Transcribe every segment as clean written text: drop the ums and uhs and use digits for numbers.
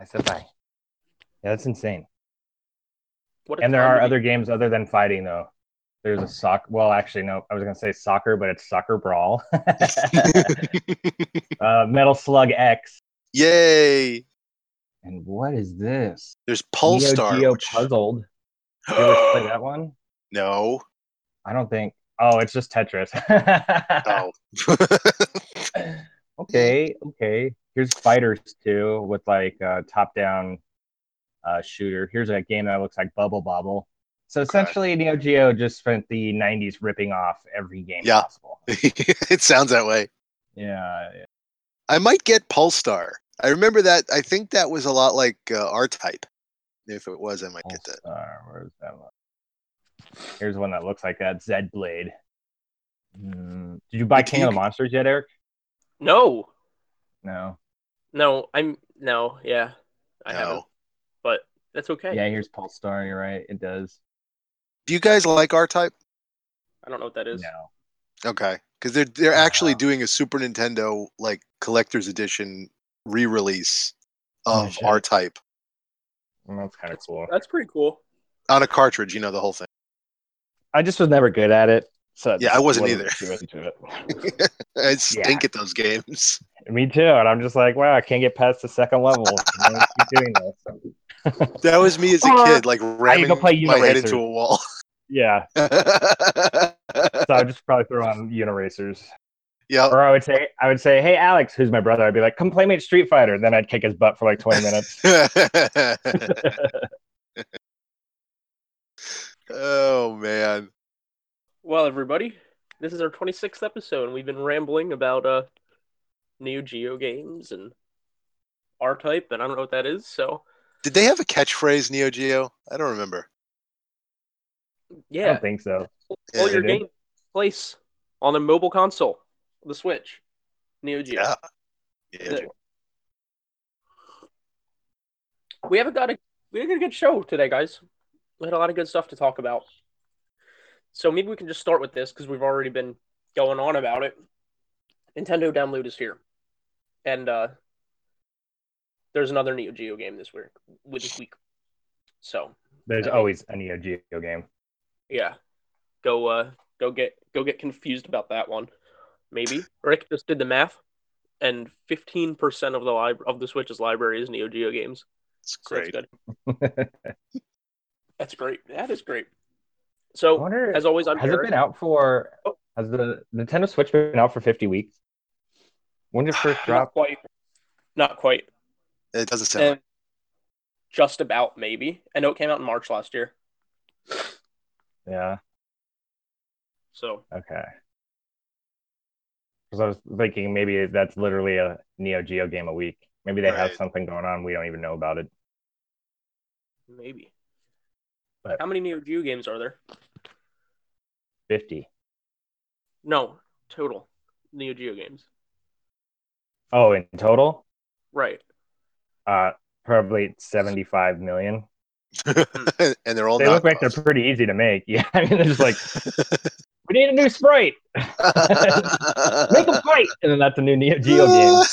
I said bye. Yeah, that's insane. What a And there time are to be. other games other than fighting, though. There's a soccer. Well, actually, no. I was gonna say soccer, but it's Soccer Brawl. Metal Slug X. Yay! And what is this? There's Neo Polestar, Geo which Puzzled. You ever play that one? no. I don't think. Oh, it's just Tetris. Oh. Okay, okay. Here's Fighters 2 with like a top-down shooter. Here's a game that looks like Bubble Bobble. So Okay. essentially, Neo Geo just spent the '90s ripping off every game Yeah. possible. It sounds that way. Yeah, I might get Polestar. I remember that. I think that was a lot like R-Type. If it was, I might get that. Pulsar. Where's that one? Here's one that looks like that. Zed Blade. Did you buy Wait, do King you? of the Monsters yet, Eric? No, No. no, no, yeah, I haven't, No. but that's okay. Yeah, here's Polestar. You're right. It does. Do you guys like R-Type? I don't know what that is. No. Okay, because they're actually Uh, doing a Super Nintendo like collector's edition re-release no of shit. R-Type That's kind of cool. That's pretty cool. on a cartridge. You know the whole thing. I just was never good at it, so I Yeah, I just wasn't wasn't either. too into it. I Yeah, stink at those games. me too. And I'm just like, wow, I can't get past the second level. I'm gonna keep doing this. That was me as a Or kid, like I could go ramming play my head into Uniracers. a wall. Yeah, so I'd just probably throw on Uniracers. Yep. Or I would say, hey Alex, who's my brother? I'd be like, come play me at Street Fighter. Then I'd kick his butt for like 20 minutes. Oh man. Well, everybody, this is our 26th episode, and we've been rambling about Neo Geo games and R-Type, and I don't know what that is. So Did they have a catchphrase, Neo Geo? I don't remember. I yeah, don't think so. all Yeah. They your did. game place on a mobile console, the Switch, Neo Geo. Yeah. Yeah. The- we haven't got a we had a good show today, guys. We had a lot of good stuff to talk about. So maybe we can just start with this because we've already been going on about it. Nintendo Download is here, and there's another Neo Geo game this week. So There's I think, always a Neo Geo game. yeah, go get confused about that one. Maybe Rick just did the math, and 15% of the Switch's library is Neo Geo games. It's So that's great. good. That's great. That is great. I So wonder, as always, I'm has it Eric. been out for? Oh, Has the Nintendo Switch been out for 50 weeks? When did it first not drop? quite. Not quite. It doesn't sound And just about maybe. I know it came out in March last year. Yeah. So Okay. Because I was thinking maybe that's literally a Neo Geo game a week. Maybe they have right. something going on we don't even know about it. maybe. But How many Neo Geo games are there? 50. No, total Neo Geo games. Oh, in total? Right. Uh, probably 75 million. And they're all They look like they're knockoffs. pretty easy to make. Yeah, I mean, they're just like, we need a new sprite. Make a fight, and then that's a new Neo Geo game.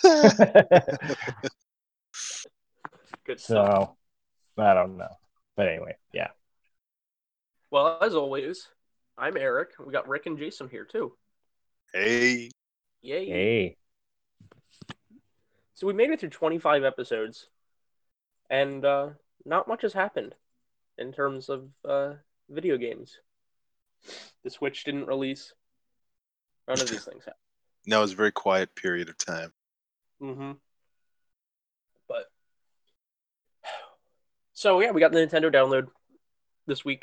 Good stuff. So I don't know, but anyway, yeah. Well, as always, I'm Eric. We got Rick and Jason here too. Hey. Yay! Hey, So we made it through 25 episodes, and not much has happened in terms of video games. The Switch didn't release. None of these things happened. No, it was a very quiet period of time. Mm-hmm. But so yeah, we got the Nintendo download this week.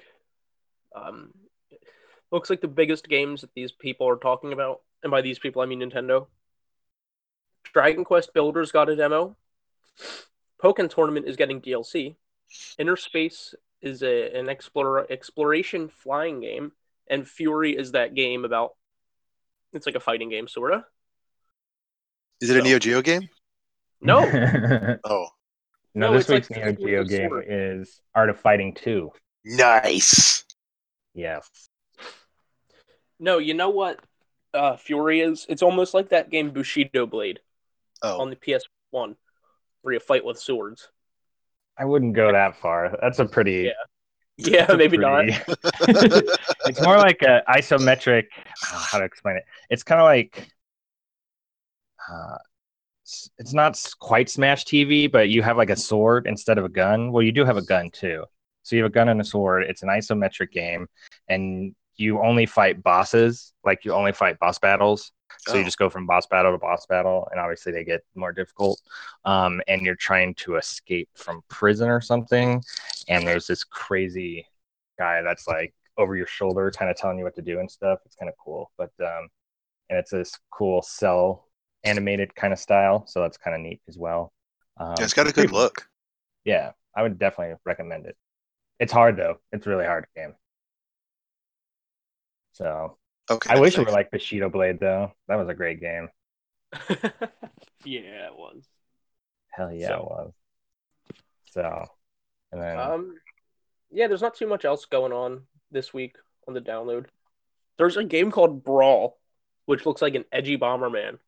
Looks like the biggest games that these people are talking about, and by these people I mean Nintendo. Dragon Quest Builders got a demo. Pokken Tournament is getting DLC. Inner Space is an exploration flying game, and Fury is that game about. It's like a fighting game, sorta. Is it a Neo Geo game? No, Oh, no, no, this it's like week's Neo Geo Figures of game Sword. is Art of Fighting 2. nice. Yes. No, you know what? Fury is. It's almost like that game Bushido Blade on Oh, the PS1. where you fight with swords. I wouldn't go that far. That's a pretty. Yeah, maybe not. It's more like a isometric. How to explain it? It's kind of like. It's not quite Smash TV, but you have like a sword instead of a gun. Well, you do have a gun too. So you have a gun and a sword. It's an isometric game, and you only fight bosses. Like you only fight boss battles. So you just go from boss battle to boss battle, and obviously they get more difficult. And you're trying to escape from prison or something. And there's this crazy guy that's like over your shoulder, kind of telling you what to do and stuff. It's kind of cool, but and it's this cool cell animated kind of style, so that's kind of neat as well. It's got a good look. Yeah, I would definitely recommend it. It's hard though; it's a really hard game. So, okay, I wish it were like Bushido Blade though. That was a great game. Yeah, it was. Hell yeah, it was. So, and then yeah, there's not too much else going on this week on the download. There's a game called Brawl, which looks like an edgy Bomberman.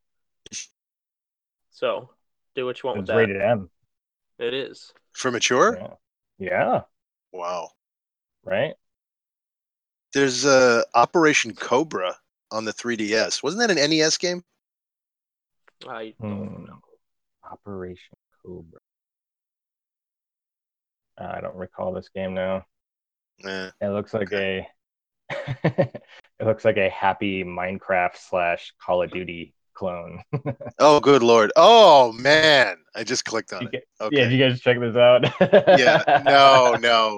So, do what you want with that. It's rated M. It is. For mature? Yeah. Wow. Right? There's Operation Cobra on the 3DS. Wasn't that an NES game? I don't know. Operation Cobra. I don't recall this game now. It looks like it looks like a happy Minecraft / Call of Duty clone. Oh, good Lord. Oh, man. I just clicked on it. Okay. Yeah, did you guys check this out? Yeah. No.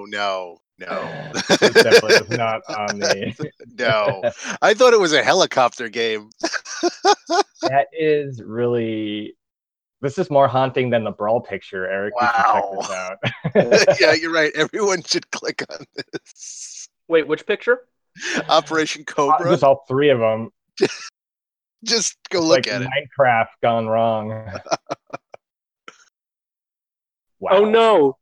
This definitely was not on the... No. I thought it was a helicopter game. That is really... This is more haunting than the Brawl picture, Eric. Wow. You should check this out. Yeah, you're right. Everyone should click on this. Wait, which picture? Operation Cobra? Just all three of them. Just go look at it. Minecraft gone wrong. Wow. Oh no!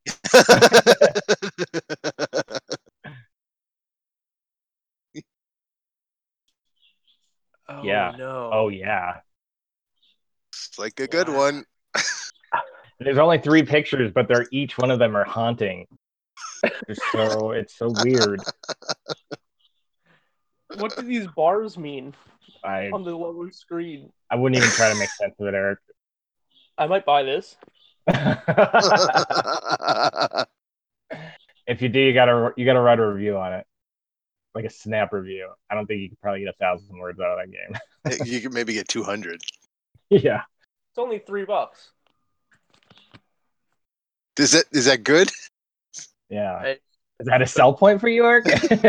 Oh, yeah. No. Oh yeah. It's like a good one. There's only 3 pictures, but each one of them are haunting. It's so weird. What do these bars mean on the lower screen? I wouldn't even try to make sense of it, Eric. I might buy this. If you do, you gotta write a review on it, like a snap review. I don't think you could probably get 1,000 words out of that game. You could maybe get 200. Yeah, it's only $3. Is that good? Yeah. Is that a sell point for you, Eric?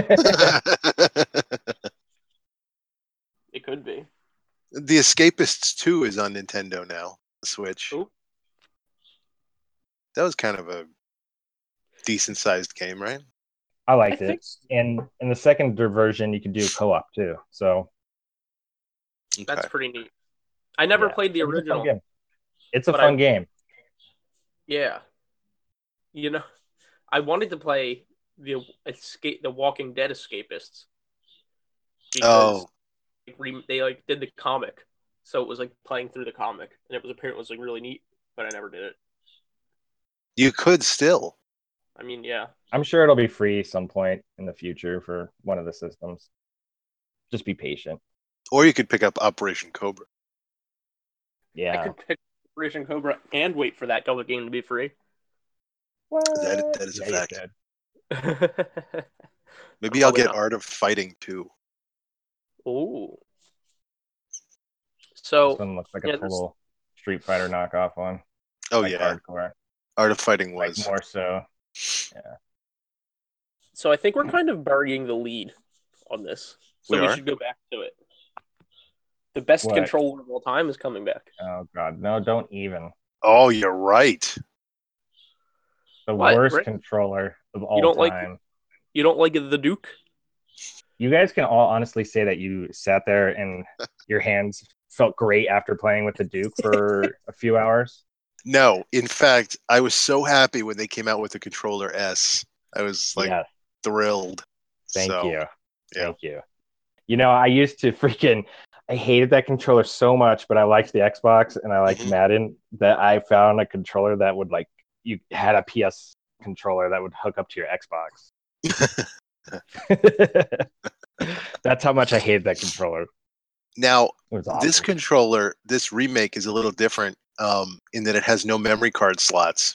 It could be. The Escapists 2 is on Nintendo now, the Switch. Ooh. That was kind of a decent-sized game, right? I liked it. And in the second version, you can do co-op too. So that's pretty neat. I never played the original. It's a fun game. Yeah. You know, I wanted to play the Walking Dead Escapists. Because they did the comic. So it was like playing through the comic. And it was like really neat, but I never did it. You could still. I mean, yeah. I'm sure it'll be free some point in the future for one of the systems. Just be patient. Or you could pick up Operation Cobra. Yeah. I could pick Operation Cobra and wait for that other game to be free. What? That is a fact. Maybe I'll get Art of Fighting too. Ooh. So this one looks like a total Street Fighter knockoff one. Oh yeah. Hardcore. Art of Fighting was like more so. Yeah. So I think we're kind of burying the lead on this. So we should go back to it. The best controller of all time is coming back. Oh god, no, don't even. Oh, you're right. The worst controller of all time. You don't like the Duke? You guys can all honestly say that you sat there and your hands felt great after playing with the Duke for a few hours. No, in fact, I was so happy when they came out with the controller S. I was like thrilled. Thank you. You know, I used to I hated that controller so much, but I liked the Xbox and I liked Madden that I found a controller that would like you had a PS controller that would hook up to your Xbox. That's how much I hated that controller. Now, This controller, this remake is a little different in that it has no memory card slots.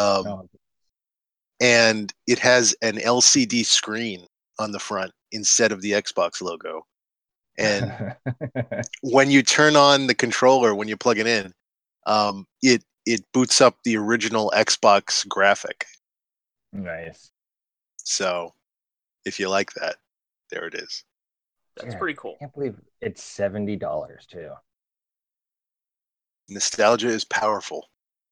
And it has an LCD screen on the front instead of the Xbox logo. And when you turn on the controller, when you plug it in, it boots up the original Xbox graphic. Nice. So, if you like that, there it is. That's pretty cool. I can't believe it's $70 too. Nostalgia is powerful.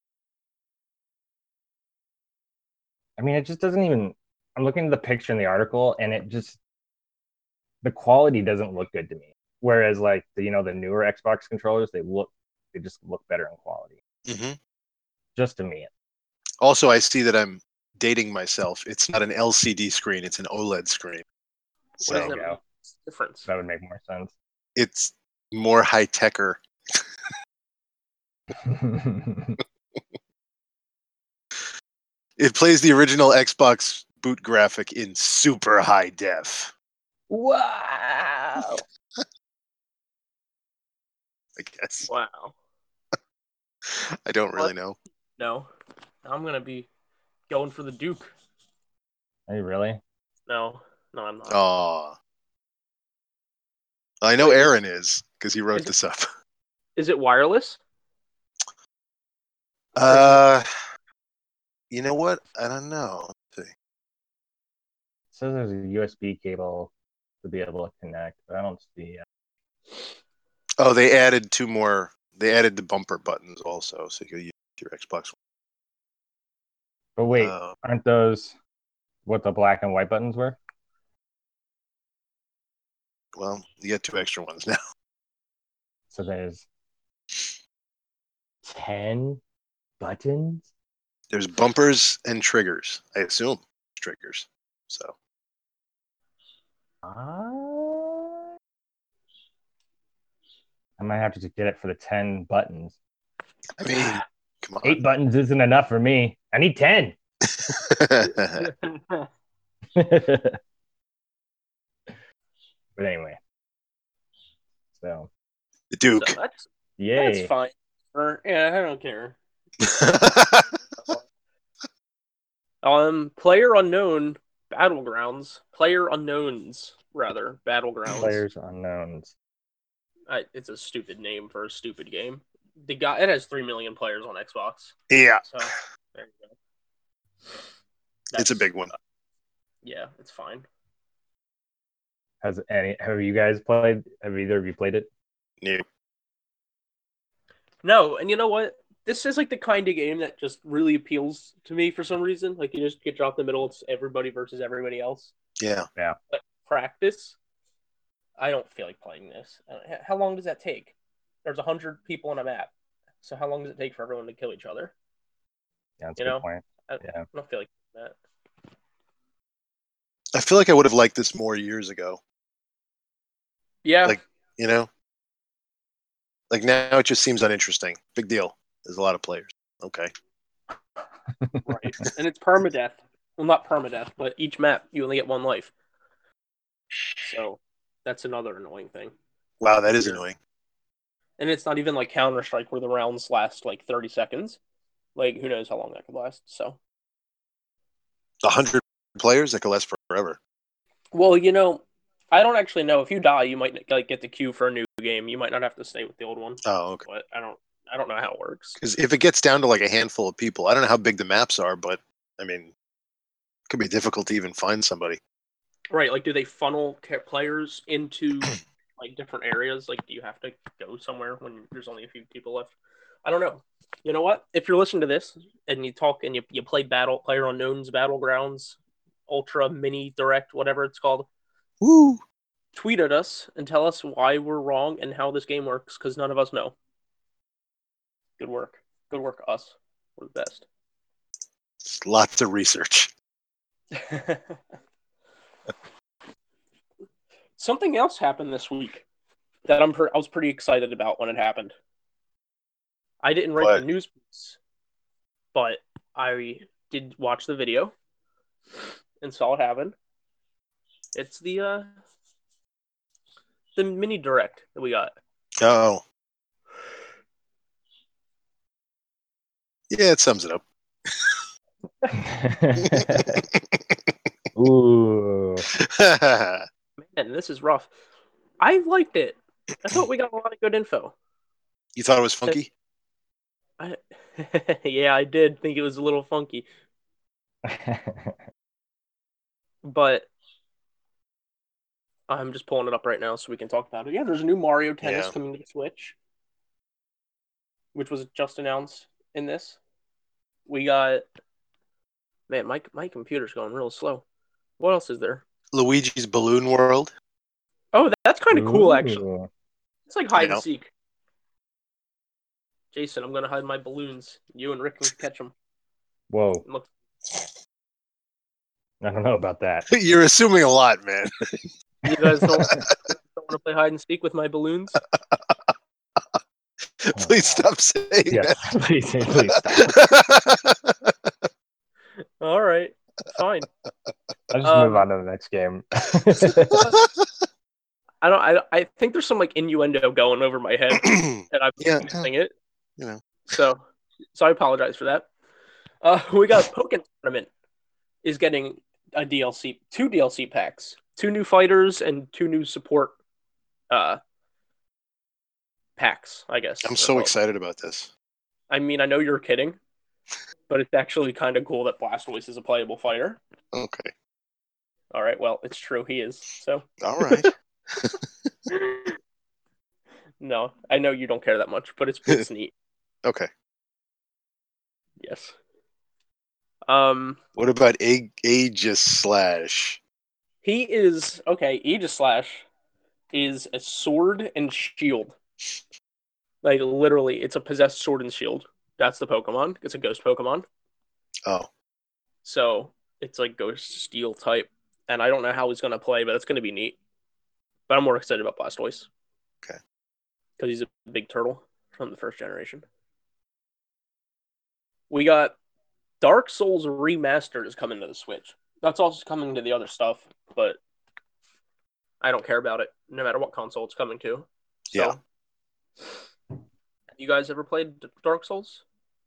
I mean, it just doesn't even. I'm looking at the picture in the article, and it just the quality doesn't look good to me. Whereas, like the newer Xbox controllers, they just look better in quality. Mm-hmm. Just to me. Also, I see that I'm dating myself. It's not an LCD screen; it's an OLED screen. So what is the difference? That would make more sense. It's more high-techer. It plays the original Xbox boot graphic in super high def. Wow. I guess. Wow. I don't really know. No. I'm going to be going for the Duke. Are you really? No, I'm not. Oh. I know Aaron is, because he wrote this up. Is it wireless? You know what? I don't know. Let's see. It says there's a USB cable to be able to connect, but I don't see it. Oh, they added two more. They added the bumper buttons also, so you can use your Xbox. But wait, aren't those what the black and white buttons were? Well, you get two extra ones now. So there's 10 buttons? There's bumpers and triggers. I assume triggers. So. I might have to just get it for the 10 buttons. I mean, come on. 8 buttons isn't enough for me. I need 10. But anyway. So. The Duke. So that's fine. Yeah, I don't care. Player unknown battlegrounds. Player unknowns rather battlegrounds. Players unknowns. It's a stupid name for a stupid game. It has 3 million players on Xbox. Yeah. So there you go. It's a big one. Yeah, it's fine. Have you guys played? Have either of you played it? No, and you know what? This is like the kind of game that just really appeals to me for some reason. Like you just get dropped in the middle, it's everybody versus everybody else. Yeah. But practice, I don't feel like playing this. How long does that take? There's 100 people on a map. So how long does it take for everyone to kill each other? Yeah, that's a good point. I don't feel like that. I feel like I would have liked this more years ago. Yeah. Like, like now it just seems uninteresting. Big deal. There's a lot of players. Okay. Right. And it's permadeath. Well, not permadeath, but each map you only get one life. So that's another annoying thing. Wow, that is annoying. And it's not even like Counter-Strike where the rounds last like 30 seconds. Like, who knows how long that could last. So 100 players, that could last forever. Well, I don't actually know. If you die, you might get the queue for a new game. You might not have to stay with the old one. Oh, okay. But I don't know how it works. Because if it gets down to like a handful of people, I don't know how big the maps are, but I mean, it could be difficult to even find somebody. Right. Like, do they funnel players into like different areas? Like, do you have to go somewhere when there's only a few people left? I don't know. You know what? If you're listening to this and you talk and you play PlayerUnknown's Battlegrounds, Ultra Mini Direct, whatever it's called, woo, tweet at us and tell us why we're wrong and how this game works, because none of us know. Good work. Good work, us. We're the best. Lots of research. Something else happened this week. that I was pretty excited about when it happened. I didn't write the What? news piece, but I did watch the video and saw it happen. It's the mini direct that we got. Oh. Yeah, it sums it up. Ooh. Man, this is rough. I liked it. I thought we got a lot of good info. You thought it was funky? Yeah, I did think it was a little funky, but I'm just pulling it up right now so we can talk about it. Yeah, there's a new Mario Tennis coming to the Switch, which was just announced in this. We got... Man, my computer's going real slow. What else is there? Luigi's Balloon World. Oh, that's kind of cool, actually. Ooh. It's like hide and seek. Jason, I'm going to hide my balloons. You and Rick can catch them. Whoa. I don't know about that. You're assuming a lot, man. You guys don't want to play hide and seek with my balloons? Please stop saying that. Please stop. All right, fine. I'll just move on to the next game. I think there's some like innuendo going over my head, and I'm missing it. You know. So I apologize for that. We got Pokken Tournament is getting a DLC, 2 DLC packs, 2 new fighters and 2 new support packs, I guess. I'm so excited about this. I mean, I know you're kidding, but it's actually kind of cool that Blastoise is a playable fighter. Okay. All right, well, it's true, he is. So. All right. No, I know you don't care that much, but it's neat. Okay. Yes. What about Aegis Slash? He is Aegis Slash is a sword and shield. Like literally, it's a possessed sword and shield. That's the Pokemon. It's a ghost Pokemon. Oh. So it's like ghost steel type. And I don't know how he's gonna play, but it's gonna be neat. But I'm more excited about Blastoise. Okay. Because he's a big turtle from the first generation. We got Dark Souls Remastered is coming to the Switch. That's also coming to the other stuff, but I don't care about it, no matter what console it's coming to. So, yeah. You guys ever played Dark Souls?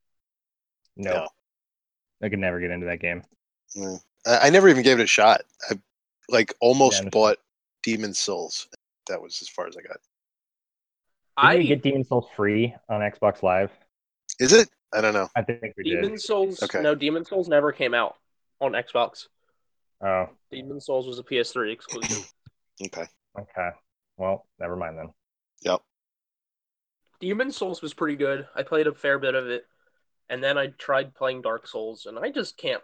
No. I could never get into that game. Yeah. I never even gave it a shot. I almost bought Demon's Souls. That was as far as I got. Didn't we get Demon's Souls free on Xbox Live? Is it? I don't know. I think we did. Demon's Souls. Okay. No, Demon's Souls never came out on Xbox. Oh. Demon's Souls was a PS3 exclusive. Okay. Well, never mind then. Yep. Demon's Souls was pretty good. I played a fair bit of it, and then I tried playing Dark Souls, and I just can't.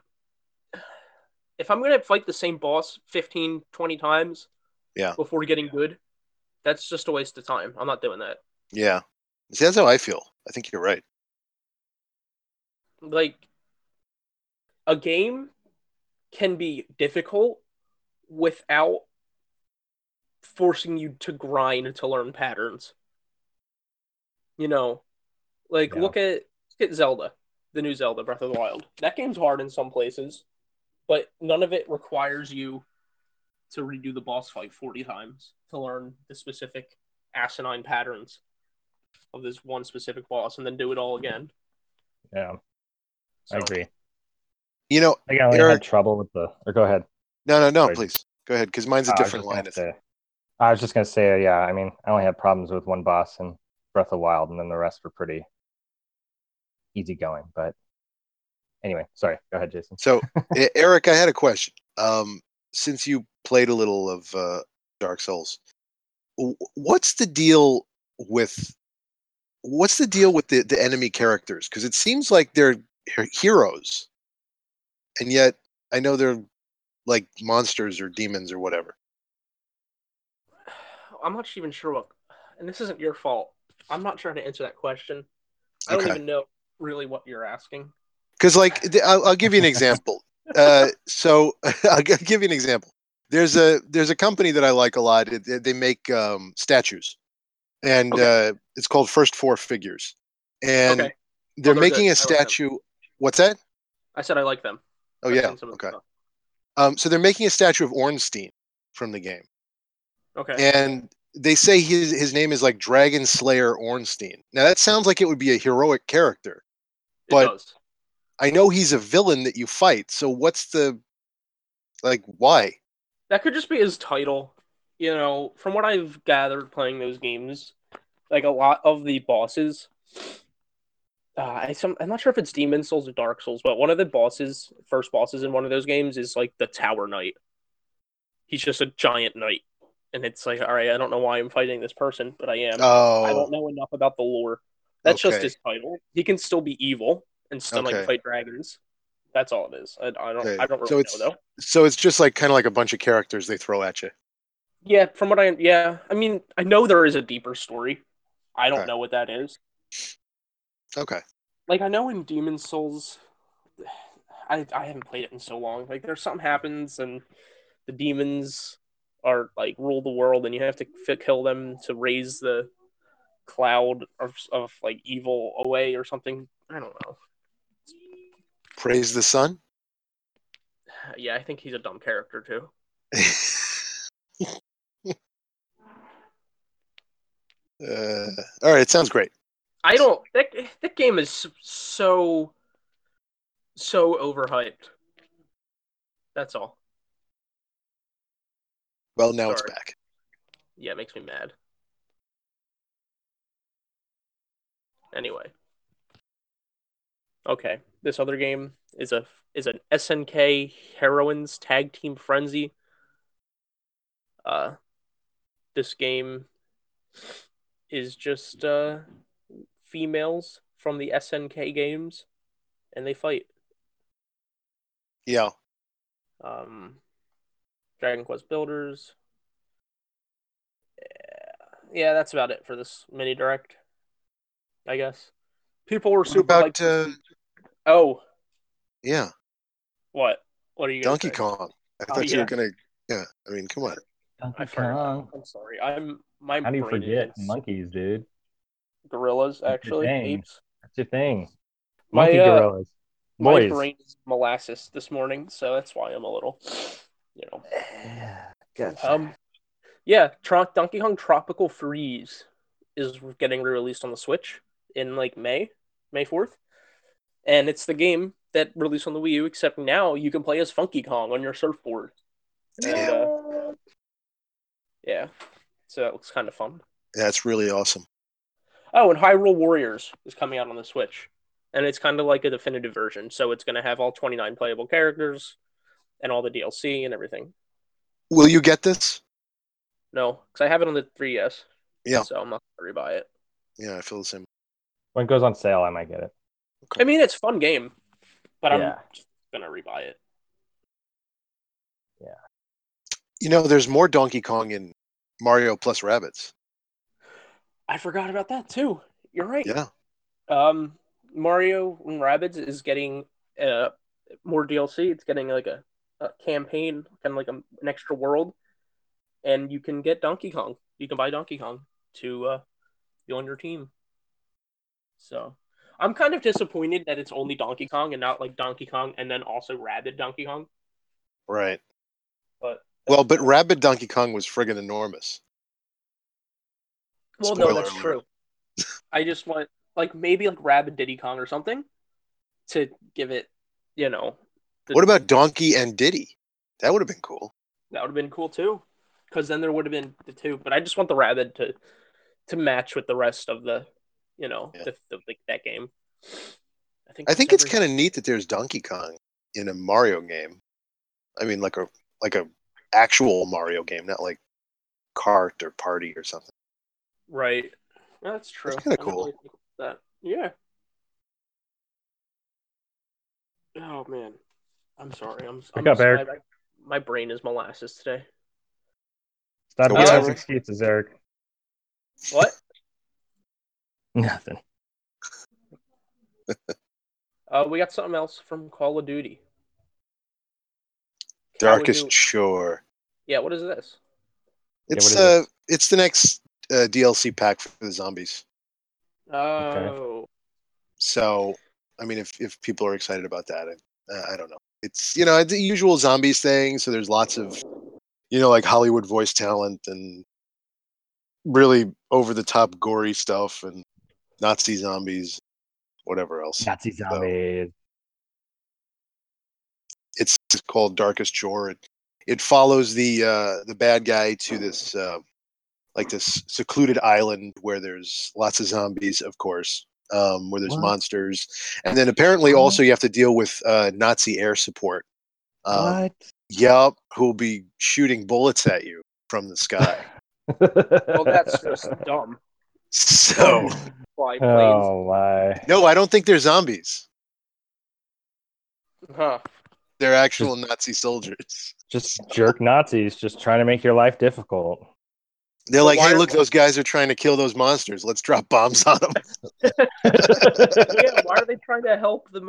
If I'm going to fight the same boss 15, 20 times before getting good, that's just a waste of time. I'm not doing that. Yeah. See, that's how I feel. I think you're right. Like, a game can be difficult without forcing you to grind to learn patterns. You know, look at Zelda, the new Zelda, Breath of the Wild. That game's hard in some places, but none of it requires you to redo the boss fight 40 times to learn the specific asinine patterns of this one specific boss and then do it all again. Yeah, so, I agree. You know, I only had trouble with the... Or go ahead. No, sorry. Please. Go ahead, because mine's a different line. I was just going to say, I mean, I only had problems with one boss in Breath of the Wild, and then the rest were pretty easygoing. But anyway, sorry. Go ahead, Jason. So, Eric, I had a question. Since you played a little of Dark Souls, what's the deal with the enemy characters? Because it seems like they're heroes, and yet I know they're like monsters or demons or whatever. I'm not even sure what, and this isn't your fault. I'm not trying to answer that question. I don't even know really what you're asking. Because, I'll give you an example. So I'll give you an example. There's a company that I like a lot. They make statues, and Okay. it's called First Four Figures, and Okay. they're They're good. making a I like them. statue. What's that? I said I like them. Oh I've yeah, seen some of the okay. stuff. So they're making a statue of Ornstein from the game, Okay. and they say his name is like Dragon Slayer Ornstein. Now that sounds like it would be a heroic character, It but does. I know he's a villain that you fight. So what's the why? That could just be his title. From what I've gathered playing those games, like a lot of the bosses, I'm not sure if it's Demon Souls or Dark Souls, but one of the first bosses in one of those games is like the Tower Knight. He's just a giant knight. And it's like, all right, I don't know why I'm fighting this person, but I am. I Oh, don't know enough about the lore. That's just okay, his title. He can still be evil and still like okay, fight dragons. That's all it is. I don't okay. I don't really know though. So it's just like kind of like a bunch of characters they throw at you. Yeah, I mean, I know there is a deeper story. I don't Okay, know what that is. okay. Like I know in Demon Souls, I haven't played it in so long. Like there's something happens and the demons are like rule the world and you have to kill them to raise the cloud of like evil away or something. I don't know. Praise the sun. Yeah, I think he's a dumb character too. All right, it sounds great. I don't. That game is so overhyped. That's all. Well, now it's Sorry. back. Yeah, it makes me mad. Anyway, okay. This other game is an SNK Heroines Tag Team Frenzy. Uh, this game is just females from the SNK games, and they fight. Yeah. Um, Dragon Quest Builders. Yeah, that's about it for this mini direct. I guess people were What super hyped. about Oh, yeah, what? What are you gonna Donkey say? Kong? I Oh thought you were yeah, gonna. Yeah, I mean, come on. I Donkey forgot. Kong. I'm sorry. My How do you brain is forget in monkeys, dude? gorillas. That's your Actually, thing. apes. That's your thing. My Monkey gorillas. my Boys. brain is molasses this morning, so that's why I'm a little, you know. Yeah, gotcha. Yeah, Donkey Kong Tropical Freeze is getting re-released on the Switch in like May 4th, and it's the game that released on the Wii U. Except now you can play as Funky Kong on your surfboard, and Yeah, yeah, so that looks kind of fun. that's really awesome. Oh, and Hyrule Warriors is coming out on the Switch, and it's kind of like a definitive version, so it's going to have all 29 playable characters and all the DLC and everything. Will you get this? No, because I have it on the 3DS, Yeah, so I'm not going to rebuy it. yeah, I feel the same. When it goes on sale, I might get it. I mean, it's a fun game, but I'm Yeah. just going to rebuy it. Yeah. You know, there's more Donkey Kong in Mario plus Rabbids. I forgot about that too. You're right. Yeah, Mario and Rabbids is getting more DLC. It's getting like a campaign, kind of like an extra world, and you can get Donkey Kong. You can buy Donkey Kong to be on your team. So I'm kind of disappointed that it's only Donkey Kong and not like Donkey Kong and then also Rabbid Donkey Kong. right. But Well, but Rabbid Donkey Kong was friggin' enormous. well, no, Spoiler that's alert. true. I just want like maybe like Rabbid Diddy Kong or something to give it, you know, What about Donkey and Diddy? That would have been cool. that would have been cool too, because then there would have been the two. But I just want the Rabbid to match with the rest of the, Yeah. like that game. I think it's kind of neat that there's Donkey Kong in a Mario game. I mean, like a actual Mario game, not like Kart or Party or something. right. That's true. That's kind of I didn't cool. really think about that. Yeah. Oh man, I'm sorry. Pick up, Eric. My brain is molasses today. Stop What's giving that, us Rick? excuses, Eric. What? Nothing. We got something else from Call of Duty. Darkest Shore. Yeah, what is this? It's what is it? it's the next a DLC pack for the zombies. Oh. So, I mean, if people are excited about that, I don't know. It's it's the usual zombies thing. So there's lots of like Hollywood voice talent and really over the top gory stuff and Nazi zombies, whatever else. Nazi So zombies. it's called Darkest Shore. It follows the bad guy to this this secluded island where there's lots of zombies, of course, where there's What? monsters, and then apparently What? also you have to deal with Nazi air support. What? Yep, who'll be shooting bullets at you from the sky. Well, that's just dumb. So, Fly planes. Oh my! no, I don't think they're zombies. Huh. They're actual Nazi soldiers. Just jerk Nazis, just trying to make your life difficult. They're But like, why hey, are- look, those guys are trying to kill those monsters. Let's drop bombs on them. Yeah, why are they trying to help the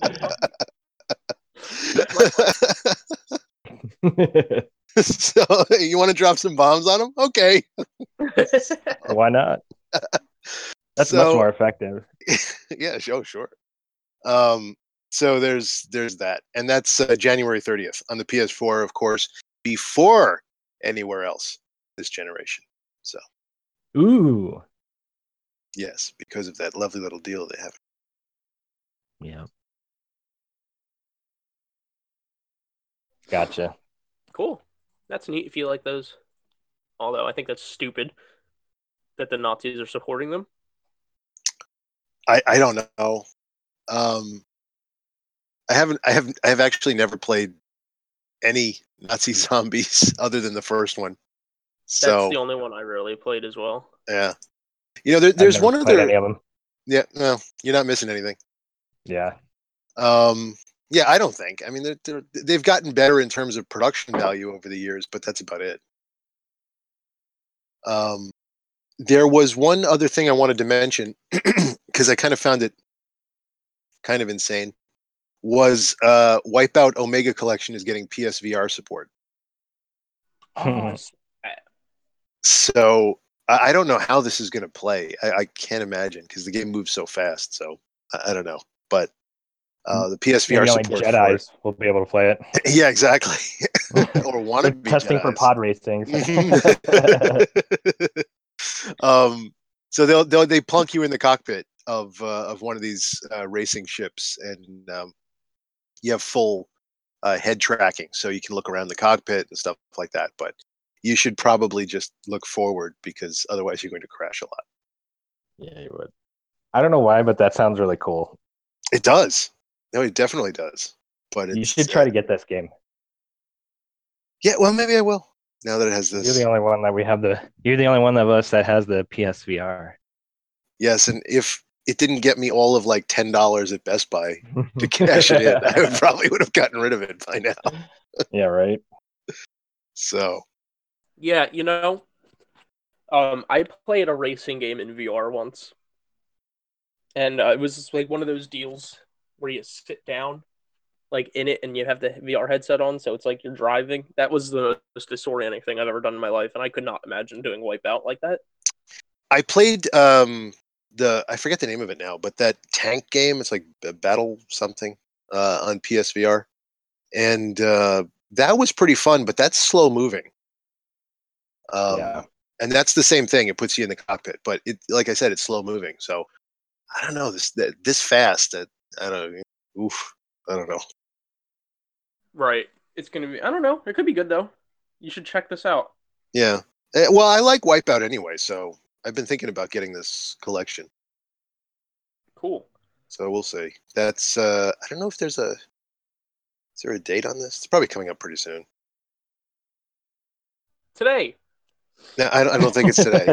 So, you want to drop some bombs on them? Okay. Why not? That's much more effective. Yeah, sure. So there's that, and that's January 30th on the PS4, of course, before anywhere else this generation. So Ooh. yes, because of that lovely little deal they have. Yeah. Gotcha. Cool. That's neat if you like those. Although I think that's stupid that the Nazis are supporting them. I don't know. I have actually never played any Nazi zombies other than the first one. So That's the only one I really played as well. yeah, I've there's never one played other. any of them. Yeah, no, you're not missing anything. Yeah. Yeah, I don't think. I mean, they've gotten better in terms of production value over the years, but that's about it. There was one other thing I wanted to mention because I kind of found it kind of insane. Was Wipeout Omega Collection is getting PSVR support. Oh, So I don't know how this is going to play. I can't imagine because the game moves so fast. So I don't know, but the PSVR Maybe only support Jedis will be able to play it. Yeah, exactly. Or want to be testing for Jedis. pod racing. So they plunk you in the cockpit of one of these racing ships, and you have full head tracking, so you can look around the cockpit and stuff like that. But you should probably just look forward because otherwise you're going to crash a lot. Yeah, you would. I don't know why, but that sounds really cool. It does. No, it definitely does. But You should try to get this game. Yeah, well, maybe I will. Now that it has this. You're the only one that we have You're the only one of us that has the PSVR. Yes, and if it didn't get me all of like $10 at Best Buy to cash it in, I probably would have gotten rid of it by now. Yeah, right. So. Yeah, I played a racing game in VR once, and it was like one of those deals where you sit down, like in it, and you have the VR headset on, so it's like you're driving. That was the most disorienting thing I've ever done in my life, and I could not imagine doing Wipeout like that. I played I forget the name of it now, but that tank game, it's like Battle something on PSVR, and that was pretty fun, but that's slow moving. Yeah. And that's the same thing. It puts you in the cockpit, but it, like I said, it's slow moving. So I don't know this fast. I don't know. Right. It's gonna be. I don't know. It could be good though. You should check this out. Yeah. Well, I like Wipeout anyway, so I've been thinking about getting this collection. Cool. So we'll see. That's I don't know if is there a date on this? It's probably coming up pretty soon. Today. No, I don't think it's today.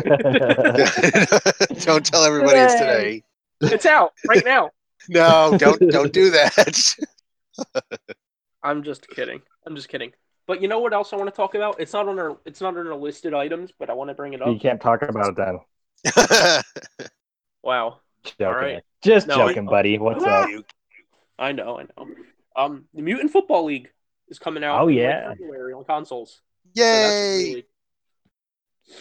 Don't tell everybody it's today. It's out right now. No, don't do that. I'm just kidding. But you know what else I want to talk about? It's not on our listed items, but I want to bring it up. You can't talk about it then. Wow. Joking. All right. Just joking, buddy. What's up? I know. The Mutant Football League is coming out. Oh, in yeah. February on consoles. Yay!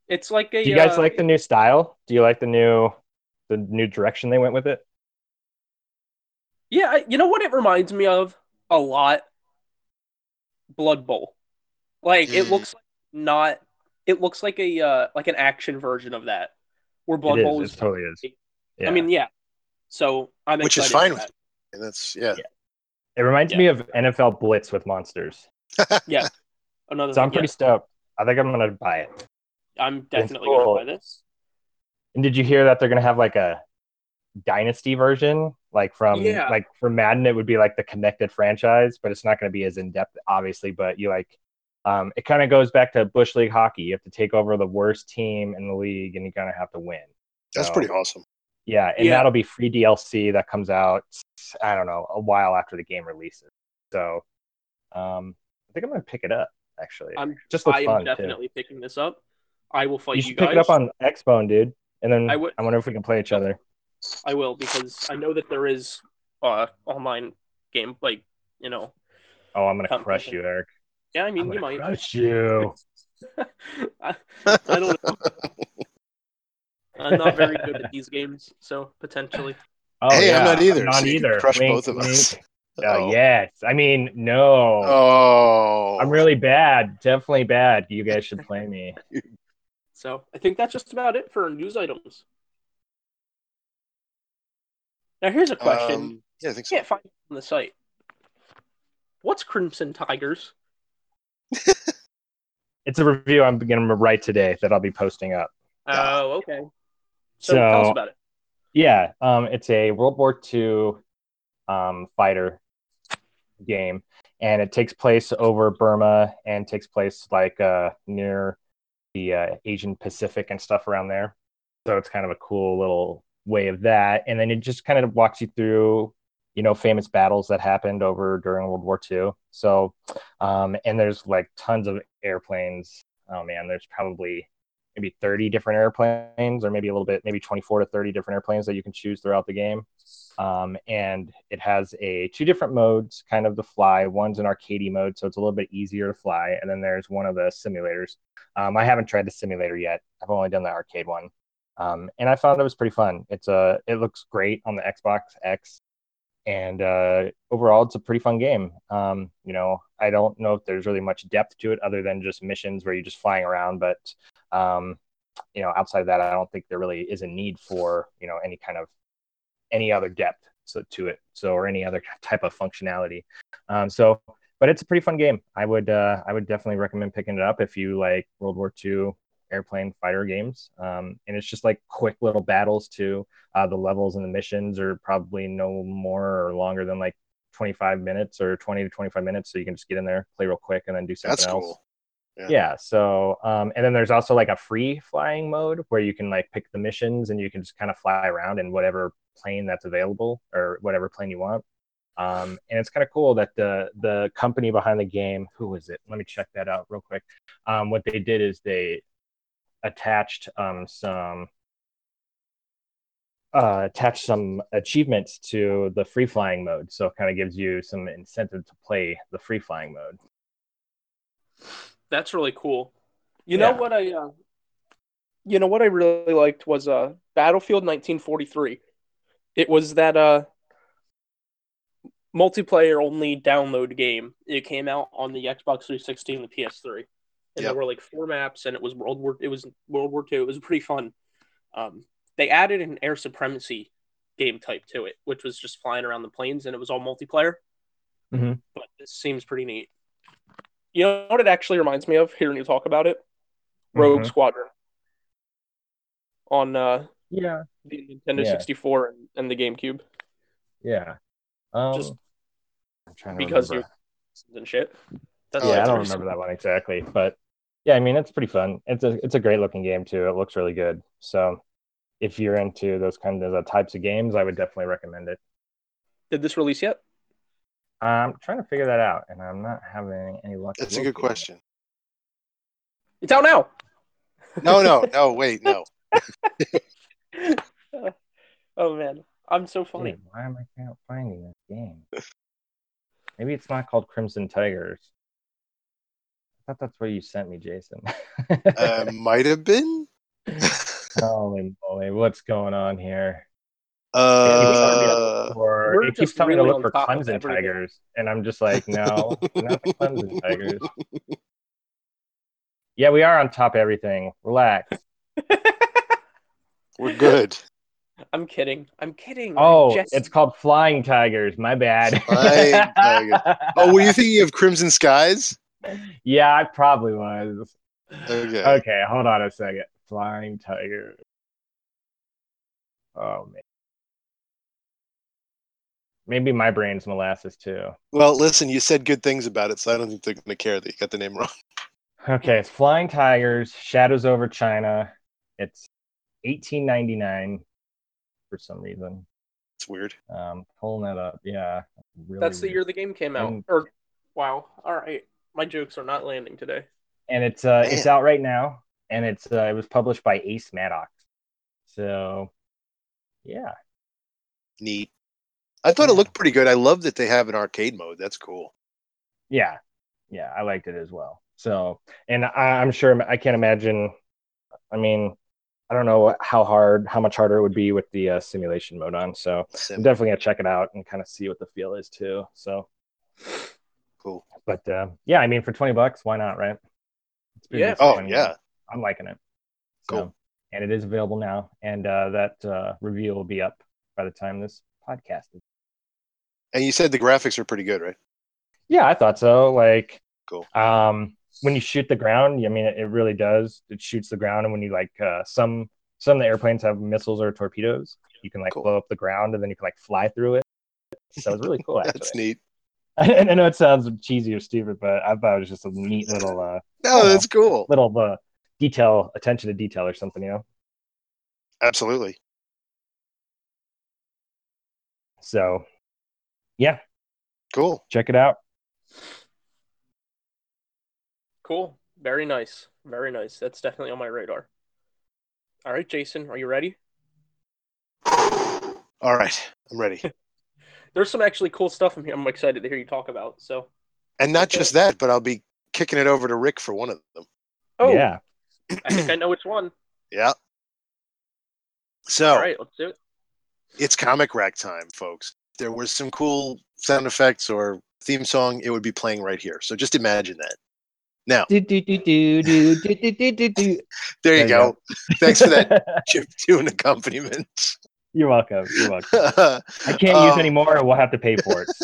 It's like a Do you guys like the new style? Do you like the new direction they went with it? yeah. You know what it reminds me of a lot? Blood Bowl. Like it Mm, looks not. It looks like an action version of that, where It Blood is. Bowl It is. totally is. I Yeah. mean, yeah. So I'm which is excited fine for with that. me. And that's yeah. Yeah. It reminds Yeah, me of NFL Blitz with monsters. yeah. Another So thing. I'm pretty Yeah, stoked. I think I'm gonna buy it. I'm And it's definitely gonna buy cool. this. And did you hear that they're gonna have like a dynasty version? Like Yeah, for Madden, it would be like the connected franchise, but it's not gonna be as in depth, obviously. But it kind of goes back to Bush League hockey. You have to take over the worst team in the league, and you kind of have to win. That's pretty So awesome. yeah, and yeah. that'll be free DLC that comes out. I don't know, a while after the game releases. So I think I'm gonna pick it up. Actually, just looks I am fun too. definitely picking this up. I will You fight you should pick it up guys. on Xbone, dude. And I then would. I wonder if we can play each Yep, other. I will because I know that there is online game like you know Oh, I'm gonna crush competition. you, Eric. Yeah, I I'm mean you gonna might. crush you. I, I don't know. I'm not very good at these games, so potentially. Oh Hey, I'm not yeah, I'm either. not So you can either. crush Wink, both of us. wink. Oh. Yes. I mean, no. I'm Oh. really bad. Definitely bad. You guys should play me. So I think that's just about it for news items. Now here's a question. Yeah, I think so. Can't find it on the site. What's Crimson Tigers? It's a review I'm gonna write today that I'll be posting up. Oh, okay. So tell us So about it. yeah, it's a World War II fighter game, and it takes place over Burma and takes place near the Asian Pacific and stuff around there. So it's kind of a cool little way of that. And then it just kind of walks you through, famous battles that happened over during World War II. So, and there's like tons of airplanes. Oh man, there's probably maybe 30 different airplanes, or maybe a little bit, maybe 24 to 30 different airplanes that you can choose throughout the game. And it has two different modes, kind of the fly. One's an arcade mode, so it's a little bit easier to fly. And then there's one of the simulators. I haven't tried the simulator yet. I've only done the arcade one. And I found it was pretty fun. It looks great on the Xbox X, and overall, it's a pretty fun game. I don't know if there's really much depth to it other than just missions where you're just flying around. But um, outside of that, I don't think there really is a need for any other depth to it, or any other type of functionality. But it's a pretty fun game. I would definitely recommend picking it up if you like World War II airplane fighter games. And it's just like quick little battles too. The levels and the missions are probably no more or longer than like 25 minutes or 20 to 25 minutes. So you can just get in there, play real quick, and then do something That's else. cool. Yeah. Yeah. So, and then there's also like a free flying mode where you can like pick the missions and you can just kind of fly around in whatever plane that's available or whatever plane you want. And it's kind of cool that the company behind the game, who is it? Let me check that out real quick. What they did is they attached some achievements to the free flying mode, so it kind of gives you some incentive to play the free flying mode. That's really cool. Yeah. You know what I really liked was Battlefield 1943. It was that multiplayer only download game. It came out on the Xbox 360 and the PS3. And there Yep. were like 4 maps, and it was World War II. It was pretty fun. They added an air supremacy game type to it, which was just flying around the planes, and it was all multiplayer. Mm-hmm. But this seems pretty neat. You know what it actually reminds me of? Hearing you talk about it, Rogue Mm-hmm. Squadron on Yeah. the Nintendo Yeah. 64 and the GameCube. Yeah. Just I'm trying to because you remember. and shit. That Oh, I Yeah, I seems don't do. pretty remember cool. that one exactly, but yeah, I mean it's pretty fun. It's a great looking game too. It looks really good. So if you're into those kind of types of games, I would definitely recommend it. Did this release yet? I'm trying to figure that out, and I'm not having any luck That's a good locating it. question. It's out now. No, wait, no. Oh man, I'm so funny. Dude, why am I not finding this game? Maybe it's not called Crimson Tigers. I thought that's what you sent me, Jason. Might have been. Holy moly, what's going on here? We're It keeps just telling me to really look on for top of Clemson everything. Tigers, and I'm just like, no, not the Clemson Tigers. Yeah, we are on top of everything. Relax. We're good. I'm kidding. Oh, Jesse. it's called Flying Tigers. My bad. Flying Tigers. Oh, were you thinking of Crimson Skies? Yeah, I probably was. Okay. Okay, hold on a second. Flying Tigers. Oh man. Maybe my brain's molasses too. Well, listen, you said good things about it, so I don't think they're going to care that you got the name wrong. Okay, it's Flying Tigers, Shadows over China. It's 1899 for some reason. It's weird. Pulling that up. Yeah. Really That's the weird. year the game came out. Wow. All right. My jokes are not landing today. And it's out right now, and it was published by Ace Maddox. So, yeah. Neat. I thought it looked pretty good. I love that they have an arcade mode. That's cool. Yeah, I liked it as well. So, and I'm sure I can't imagine. I mean, I don't know how much harder it would be with the simulation mode on. So, I'm definitely gonna check it out and kind of see what the feel is too. So, cool. But yeah, I mean, for $20, why not, right? Yeah. Oh yeah, I'm liking it. So, cool. And it is available now, and that review will be up by the time this podcast is. And you said the graphics are pretty good, right? Yeah, I thought so. Like, cool. When you shoot the ground, I mean, it really does. It shoots the ground, and when you like some of the airplanes have missiles or torpedoes, you can like blow up the ground, and then you can like fly through it. So it's really cool. Actually, that's neat. I know it sounds cheesy or stupid, but I thought it was just a neat little. No, that's cool. Little attention to detail or something, you know. Absolutely. So, yeah. Cool. Check it out. Cool. Very nice. Very nice. That's definitely on my radar. All right, Jason, are you ready? All right, I'm ready. There's some actually cool stuff in here I'm excited to hear you talk about. So, and not just that, but I'll be kicking it over to Rick for one of them. Oh, yeah. I think I know which one. Yeah. So, all right, let's do it. It's comic rack time, folks. If there was some cool sound effects or theme song, it would be playing right here. So just imagine that. Now, there you go. Thanks for that chiptune accompaniment. You're welcome. I can't use any more, or we'll have to pay for it.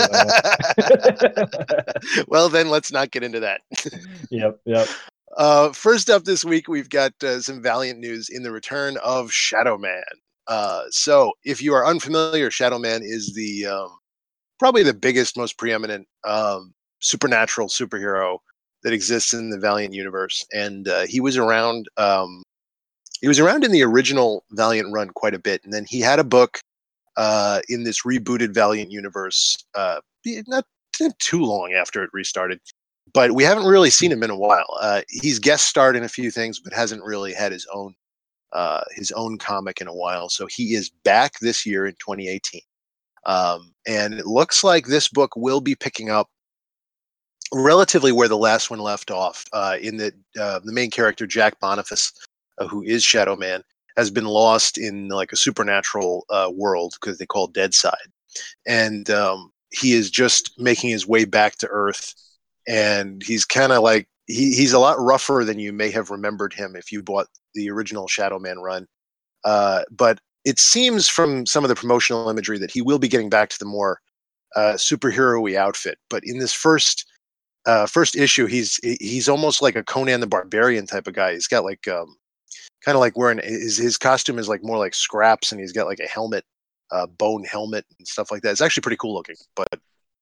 So. Well, then let's not get into that. Yep. First up this week, we've got some Valiant news in the return of Shadow Man. So if you are unfamiliar, Shadow Man is the probably the biggest, most preeminent supernatural superhero that exists in the Valiant universe, and he was around. He was around in the original Valiant run quite a bit, and then he had a book in this rebooted Valiant universe, not too long after it restarted. But we haven't really seen him in a while. He's guest starred in a few things, but hasn't really had his own comic in a while. So he is back this year in 2018, and it looks like this book will be picking up relatively where the last one left off. In the main character Jack Boniface, who is Shadow Man, has been lost in like a supernatural world because they call Deadside, and he is just making his way back to Earth. And he's kind of like he's a lot rougher than you may have remembered him if you bought the original Shadow Man run. But it seems from some of the promotional imagery that he will be getting back to the more superhero-y outfit. But in this first issue, he's almost like a Conan the Barbarian type of guy. He's got like kind of like wearing his costume is like more like scraps, and he's got like a helmet, bone helmet and stuff like that. It's actually pretty cool looking. But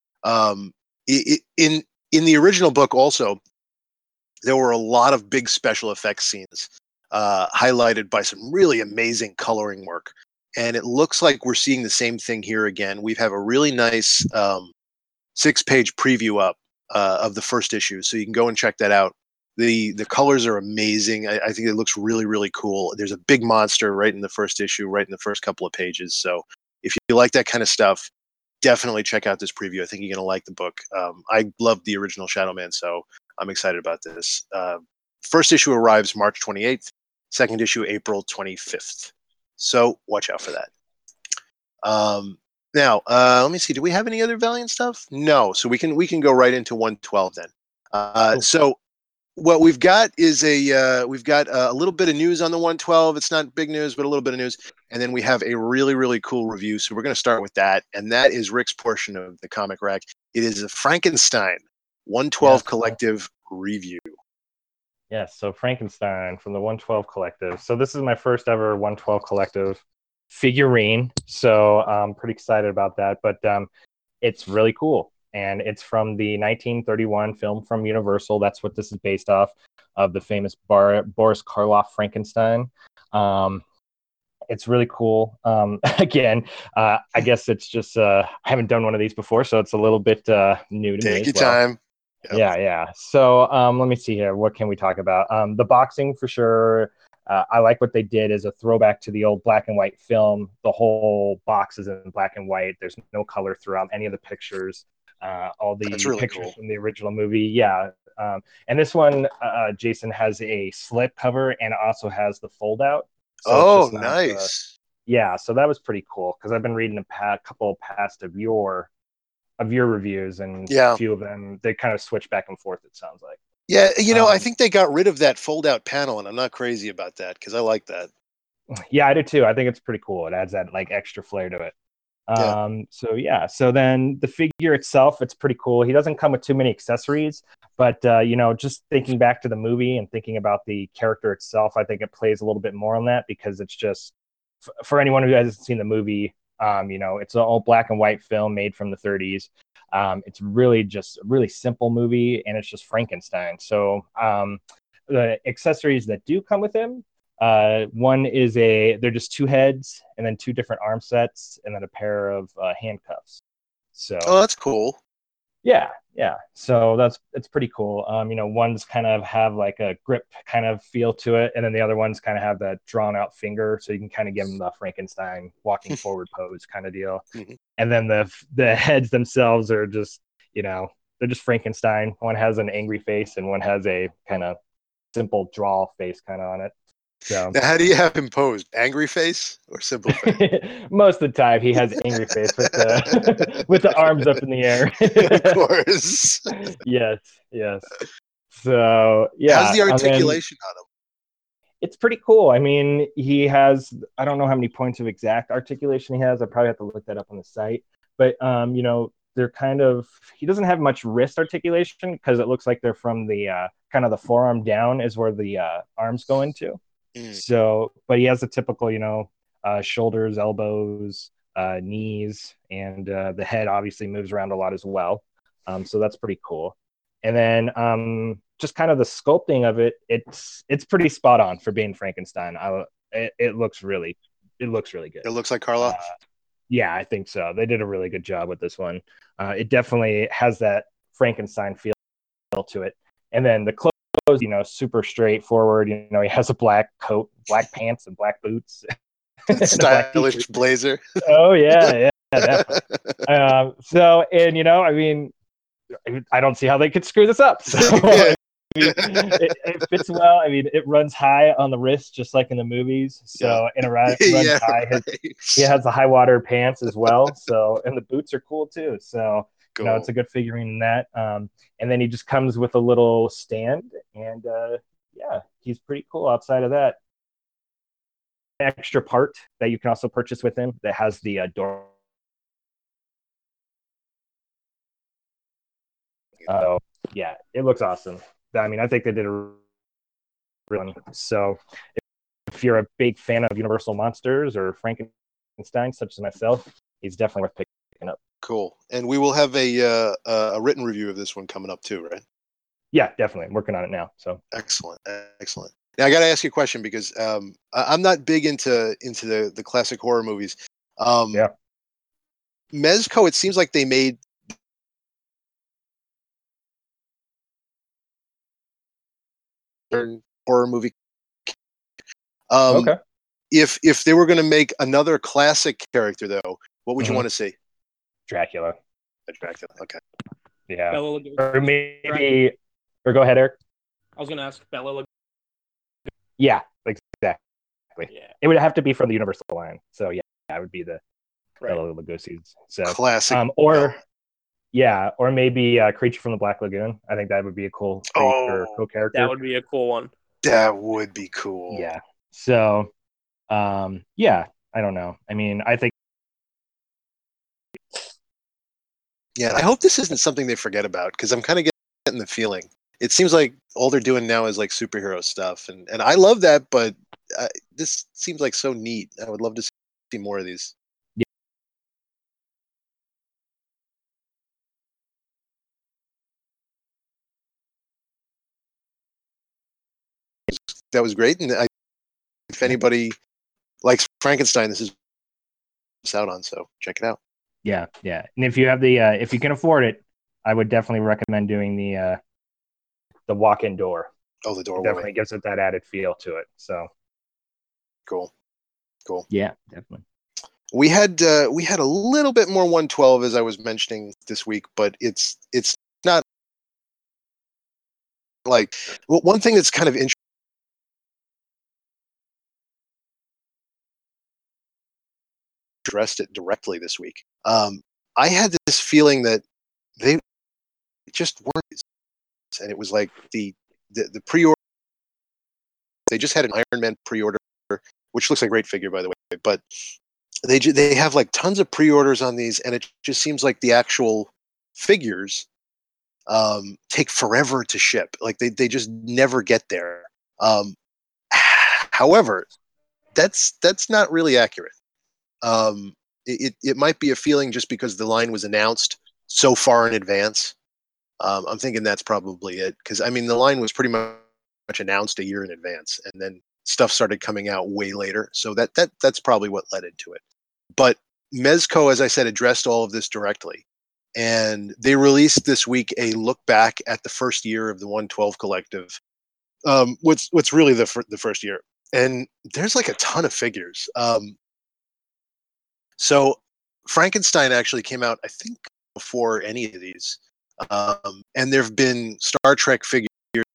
in the original book also, there were a lot of big special effects scenes highlighted by some really amazing coloring work. And it looks like we're seeing the same thing here again. We have a really nice 6-page preview up of the first issue, so you can go and check that out. The colors are amazing. I think it looks really, really cool. There's a big monster right in the first issue, right in the first couple of pages. So if you like that kind of stuff, definitely check out this preview. I think you're going to like the book. I love the original Shadow Man, so I'm excited about this. First issue arrives March 28th. Second issue April 25th. So watch out for that. Now, let me see. Do we have any other Valiant stuff? No. So we can go right into 112 then. Cool. So what we've got is a little bit of news on the 112. It's not big news, but a little bit of news. And then we have a really, really cool review. So we're going to start with that. And that is Rick's portion of the comic rack. It is a Frankenstein 112 Collective review. Yes, so Frankenstein from the 112 Collective. So this is my first ever 112 Collective figurine. So I'm pretty excited about that. But it's really cool. And it's from the 1931 film from Universal. That's what this is based off of, the famous Boris Karloff Frankenstein. It's really cool. Again, I guess it's just I haven't done one of these before, so it's a little bit new to me. Take your time. Yep. Yeah. So let me see here. What can we talk about? The boxing for sure. I like what they did as a throwback to the old black and white film. The whole box is in black and white. There's no color throughout any of the pictures. All the really pictures cool. from the original movie. Yeah. And this one, Jason, has a slip cover and it also has the fold out. So nice. Yeah. So that was pretty cool because I've been reading a couple past of your reviews, and a few of them, they kind of switch back and forth, it sounds like. Yeah. I think they got rid of that fold out panel, and I'm not crazy about that because I like that. Yeah, I do too. I think it's pretty cool. It adds that like extra flair to it. So then the figure itself, it's pretty cool. He doesn't come with too many accessories, but just thinking back to the movie and thinking about the character itself, I think it plays a little bit more on that because it's just for anyone who hasn't seen the movie, it's an all black and white film made from the 30s. It's really just a really simple movie, and it's just Frankenstein. So the accessories that do come with him, one is they're just two heads and then two different arm sets and then a pair of handcuffs. So that's cool. Yeah. So it's pretty cool. One's kind of have like a grip kind of feel to it, and then the other ones kind of have that drawn out finger, so you can kind of give them the Frankenstein walking forward pose kind of deal. Mm-hmm. And then the heads themselves are just, they're just Frankenstein. One has an angry face and one has a kind of simple draw face kind of on it. So now, how do you have him posed? Angry face or simple face? Most of the time, he has angry face with the with the arms up in the air. Of course. Yes. So yeah. How's the articulation on him? It's pretty cool. I mean, he has, I don't know how many points of exact articulation he has. I probably have to look that up on the site. But they're kind of, he doesn't have much wrist articulation because it looks like they're from the kind of the forearm down is where the arms go into. So, but he has the typical, shoulders, elbows, knees, and the head obviously moves around a lot as well. So that's pretty cool. And then just kind of the sculpting of it, it's pretty spot on for being Frankenstein. It looks really good. It looks like Karloff. Yeah, I think so. They did a really good job with this one. It definitely has that Frankenstein feel to it. And then the clothes, super straightforward. He has a black coat, black pants, and black boots. Stylish blazer. Oh yeah, definitely. So, and I mean, I don't see how they could screw this up. So, it fits well. I mean, it runs high on the wrist, just like in the movies. So, and it runs high. Right. He has the high water pants as well. So, and the boots are cool too. So, cool. It's a good figurine in that. And then he just comes with a little stand, and he's pretty cool. Outside of that, extra part that you can also purchase with him that has the door. It looks awesome. I mean, I think they did a really one. So if you're a big fan of Universal Monsters or Frankenstein, such as myself, he's definitely worth picking up. Cool. And we will have a written review of this one coming up too, right? Yeah, definitely. I'm working on it now. So excellent. Now I got to ask you a question because I'm not big into the classic horror movies. Mezco, it seems like they made horror movie. Okay. If they were going to make another classic character, though, what would you want to see? Dracula. Dracula. Okay. Yeah. Or maybe Or go ahead, Eric. I was going to ask Bella. Yeah, exactly. Yeah. It would have to be from the Universal line. So yeah, it would be the Right. Bela Lugosi's. So Classic. or maybe Creature from the Black Lagoon. I think that would be a cool cool character. That would be a cool one. That would be cool. Yeah. So yeah, I don't know. I mean, I think. Yeah, I hope this isn't something they forget about, because I'm kind of getting the feeling. It seems like all they're doing now is like superhero stuff, and I love that, but this seems like so neat. I would love to see more of these. That was great, and if anybody likes Frankenstein, this is out on, so check it out. Yeah. And if you have if you can afford it, I would definitely recommend doing the walk-in door. Oh, the It doorway. definitely gives it that added feel to it. So Cool. yeah, definitely. We had a little bit more 112, as I was mentioning this week, but it's not like one thing that's kind of interesting. Addressed it directly this week. I had this feeling that they just weren't, and it was like the pre-order. They just had an Iron Man pre-order, which looks like a great figure, by the way, but they have like tons of pre-orders on these, and it just seems like the actual figures take forever to ship. Like they just never get there. However, that's not really accurate. It might be a feeling just because the line was announced so far in advance. I'm thinking that's probably it, because I mean the line was pretty much announced a year in advance, and then stuff started coming out way later. So that's probably what led into it. But Mezco, as I said, addressed all of this directly, and they released this week a look back at the first year of the 112 Collective. What's really the first year, and there's like a ton of figures. So Frankenstein actually came out, I think, before any of these, and there have been Star Trek figures.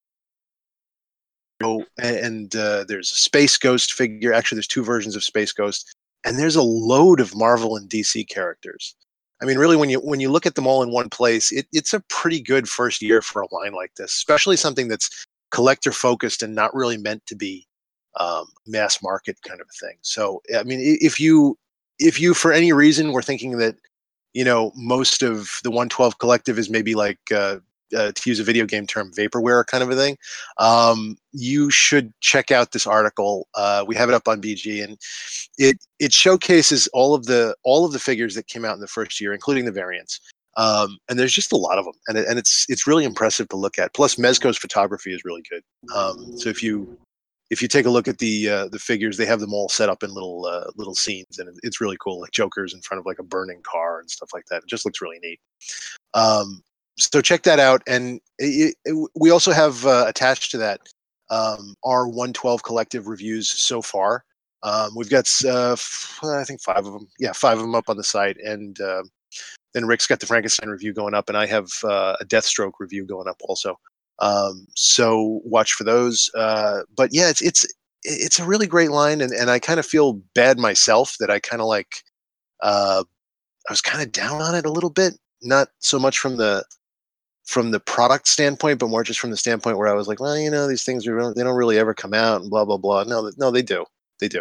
And there's a Space Ghost figure. Actually, there's two versions of Space Ghost, and there's a load of Marvel and DC characters. I mean, really, when you look at them all in one place, it's a pretty good first year for a line like this, especially something that's collector focused and not really meant to be mass market kind of a thing. So, I mean, if you for any reason were thinking that most of the 112 Collective is maybe like to use a video game term, vaporware kind of a thing, you should check out this article. We have it up on BG, and it showcases all of the figures that came out in the first year, including the variants. And there's just a lot of them, and it's really impressive to look at. Plus, Mezco's photography is really good. So if you take a look at the figures, they have them all set up in little scenes, and it's really cool, like Joker's in front of like a burning car and stuff like that. It just looks really neat. So check that out, and we also have attached to that our 112 Collective reviews so far. We've got I think 5 of them. Yeah, 5 of them up on the site, and then Rick's got the Frankenstein review going up, and I have a Deathstroke review going up also. So watch for those. But yeah, it's a really great line, and I kind of feel bad myself that I kind of like I was kind of down on it a little bit, not so much from the product standpoint, but more just from the standpoint where I was like, well, these things they don't really ever come out and blah blah blah. No, they do.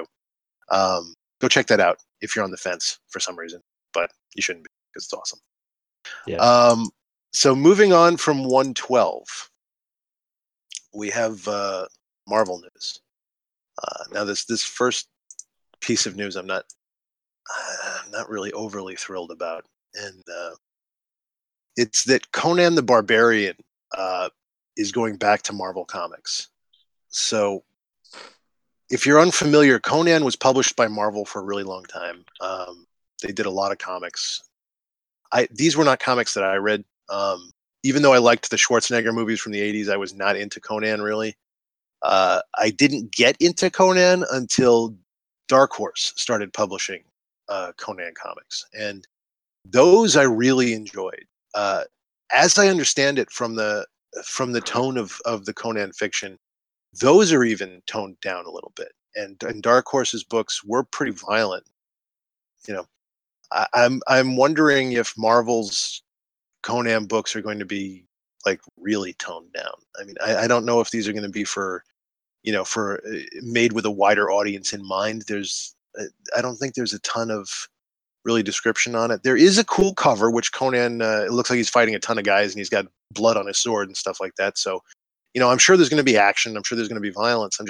Go check that out if you're on the fence for some reason, but you shouldn't be, because it's awesome. Yeah. So moving on from 112, we have Marvel news. Now this first piece of news I'm not really overly thrilled about, and it's that Conan the Barbarian is going back to Marvel Comics. So if you're unfamiliar, Conan was published by Marvel for a really long time. They did a lot of comics. These were not comics that I read. Even though I liked the Schwarzenegger movies from the 80s, I was not into Conan really. I didn't get into Conan until Dark Horse started publishing Conan comics, and those I really enjoyed. As I understand it from the from the tone of the Conan fiction, those are even toned down a little bit. And Dark Horse's books were pretty violent. You know, I'm wondering if Marvel's Conan books are going to be like really toned down. I mean, I don't know if these are going to be for made with a wider audience in mind. I don't think there's a ton of really description on it. There is a cool cover, which Conan, it looks like he's fighting a ton of guys and he's got blood on his sword and stuff like that. So, I'm sure there's going to be action. I'm sure there's going to be violence.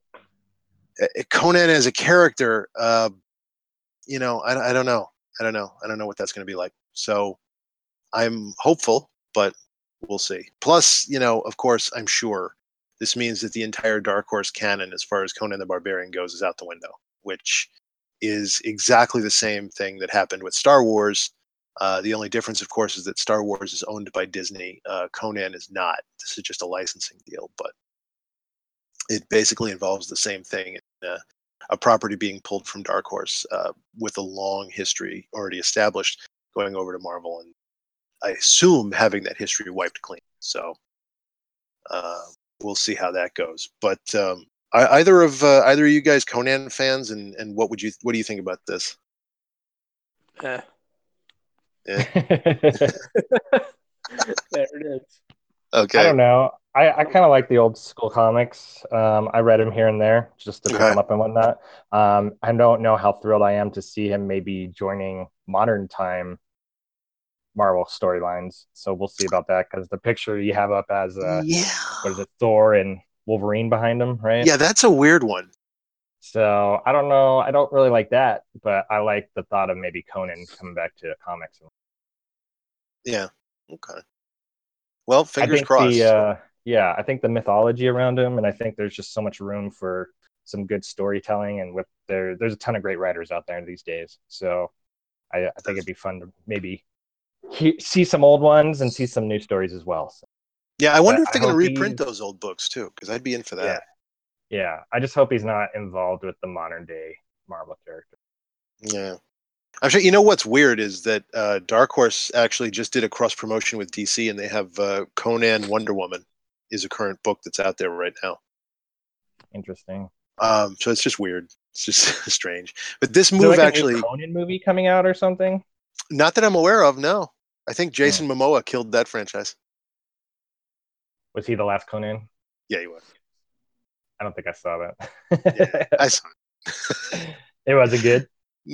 Conan as a character, I don't know. I don't know what that's going to be like. So I'm hopeful, but we'll see. Plus, of course, I'm sure this means that the entire Dark Horse canon, as far as Conan the Barbarian goes, is out the window, which is exactly the same thing that happened with Star Wars. The only difference, of course, is that Star Wars is owned by Disney. Conan is not. This is just a licensing deal, but it basically involves the same thing. A property being pulled from Dark Horse with a long history already established, going over to Marvel, and I assume having that history wiped clean. So we'll see how that goes. But either of you guys Conan fans, and what do you think about this? Yeah. There it is. Okay. I don't know. I kind of like the old school comics. I read him here and there just to pick them up and whatnot. I don't know how thrilled I am to see him maybe joining modern time Marvel storylines. So we'll see about that, because the picture you have up as what is it, Thor and Wolverine behind him, right? Yeah, that's a weird one. So I don't know. I don't really like that, but I like the thought of maybe Conan coming back to comics. Yeah. Okay. Well, fingers crossed. I think the mythology around him, and I think there's just so much room for some good storytelling, and there's a ton of great writers out there these days. So I think it'd be fun to maybe see some old ones and see some new stories as well. So, yeah, I wonder if they're going to reprint those old books too, because I'd be in for that. Yeah. I just hope he's not involved with the modern day Marvel character. Yeah. I'm sure. You know what's weird is that Dark Horse actually just did a cross promotion with DC, and they have Conan Wonder Woman is a current book that's out there right now. Interesting. So it's just weird. It's just strange. But this move actually, a Conan movie coming out or something? Not that I'm aware of. No, I think Jason Momoa killed that franchise. Was he the last Conan? Yeah, he was. I don't think I saw that. Yeah, I saw it. It wasn't good.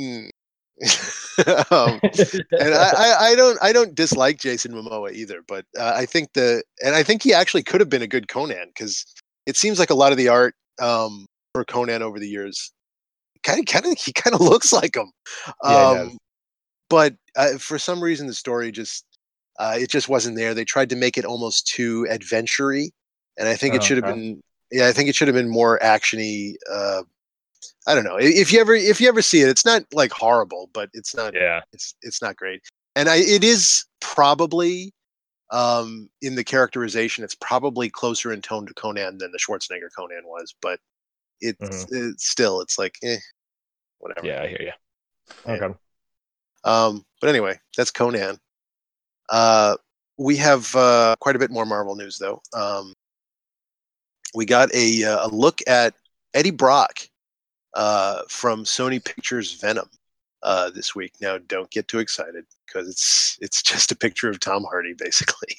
And I don't dislike Jason Momoa either, but I think he actually could have been a good Conan, because it seems like a lot of the art for Conan over the years he kind of looks like him. But for some reason the story just it just wasn't there. They tried to make it almost too adventure-y, and I think it should have been. Yeah, I think it should have been more actiony. I don't know. If you ever see it, it's not like horrible, but it's not. Yeah, it's not great. And it is probably in the characterization, it's probably closer in tone to Conan than the Schwarzenegger Conan was. But it's still, it's like, whatever. Yeah, I hear you. Yeah. Okay. But anyway, that's Conan. We have quite a bit more Marvel news, though. We got a look at Eddie Brock from Sony Pictures Venom this week. Now, don't get too excited, because it's just a picture of Tom Hardy, basically.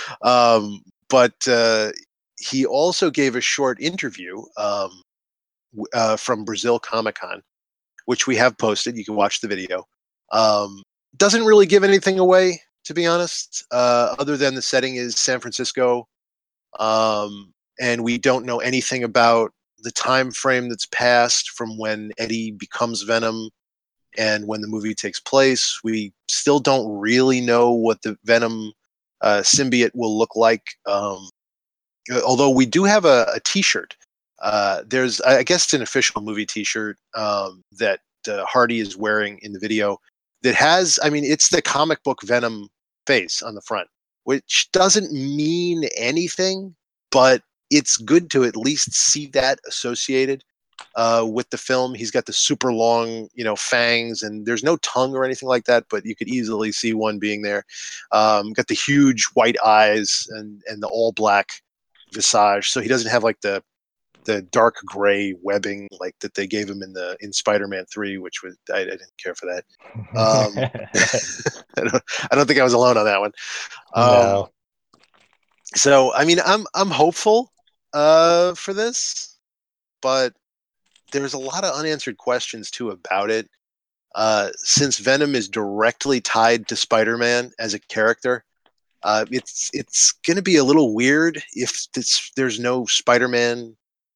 But he also gave a short interview from Brazil Comic-Con, which we have posted. You can watch the video. Doesn't really give anything away, to be honest, other than the setting is San Francisco. And we don't know anything about the time frame that's passed from when Eddie becomes Venom and when the movie takes place. We still don't really know what the Venom symbiote will look like. Although we do have a T-shirt. There's, I guess it's an official movie T-shirt that Hardy is wearing in the video that has, I mean, it's the comic book Venom face on the front, which doesn't mean anything, but it's good to at least see that associated. with the film. He's got the super long, fangs, and there's no tongue or anything like that, but you could easily see one being there. Got the huge white eyes and the all black visage, so he doesn't have like the dark gray webbing like that they gave him in Spider-Man 3, which was I didn't care for that. I don't think I was alone on that one. No. So I mean, I'm hopeful for this, but there's a lot of unanswered questions too about it. Since Venom is directly tied to Spider-Man as a character, it's going to be a little weird if there's no Spider-Man,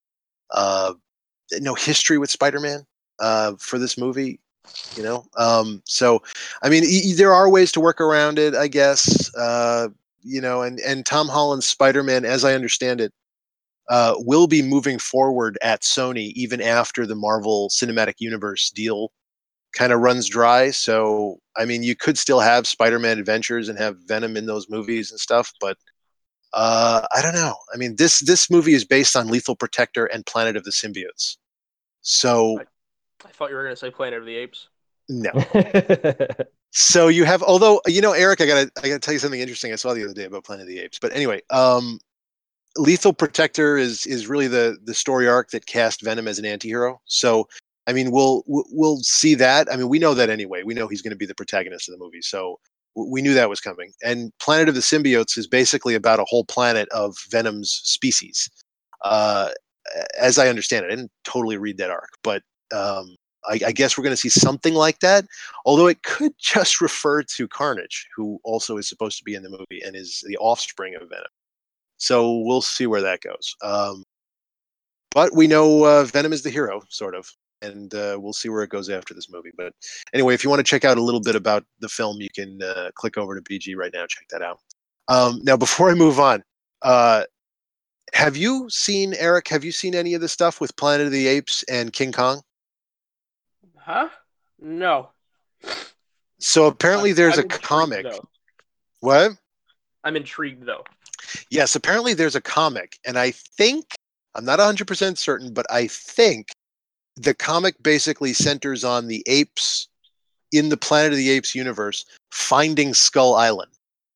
no history with Spider-Man for this movie. So I mean, there are ways to work around it, I guess. And Tom Holland's Spider-Man, as I understand it, will be moving forward at Sony even after the Marvel Cinematic Universe deal kind of runs dry. So, I mean, you could still have Spider-Man adventures and have Venom in those movies and stuff, but I don't know. I mean, this movie is based on Lethal Protector and Planet of the Symbiotes. So, I thought you were going to say Planet of the Apes. No. So you have, although Eric, I gotta tell you something interesting I saw the other day about Planet of the Apes. But anyway, Lethal Protector is really the story arc that cast Venom as an antihero. So I mean, we'll see that. I mean, we know that anyway. We know he's going to be the protagonist of the movie, so we knew that was coming. And Planet of the Symbiotes is basically about a whole planet of Venom's species, as I understand it. I didn't totally read that arc, but I guess we're going to see something like that. Although it could just refer to Carnage, who also is supposed to be in the movie and is the offspring of Venom. So we'll see where that goes. But we know Venom is the hero, sort of. And we'll see where it goes after this movie. But anyway, if you want to check out a little bit about the film, you can click over to BG right now. Check that out. Now, before I move on, have you seen any of the stuff with Planet of the Apes and King Kong? Huh? No. So apparently there's a comic. What? I'm intrigued, though. Yes, apparently there's a comic. And I think, I'm not 100% certain, but I think the comic basically centers on the apes in the Planet of the Apes universe finding Skull Island.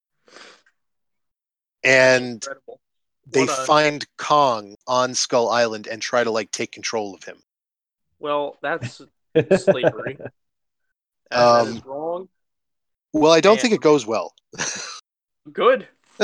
And they find Kong on Skull Island and try to take control of him. Well, that's slavery. That is wrong. Well, I don't think it goes well. Good.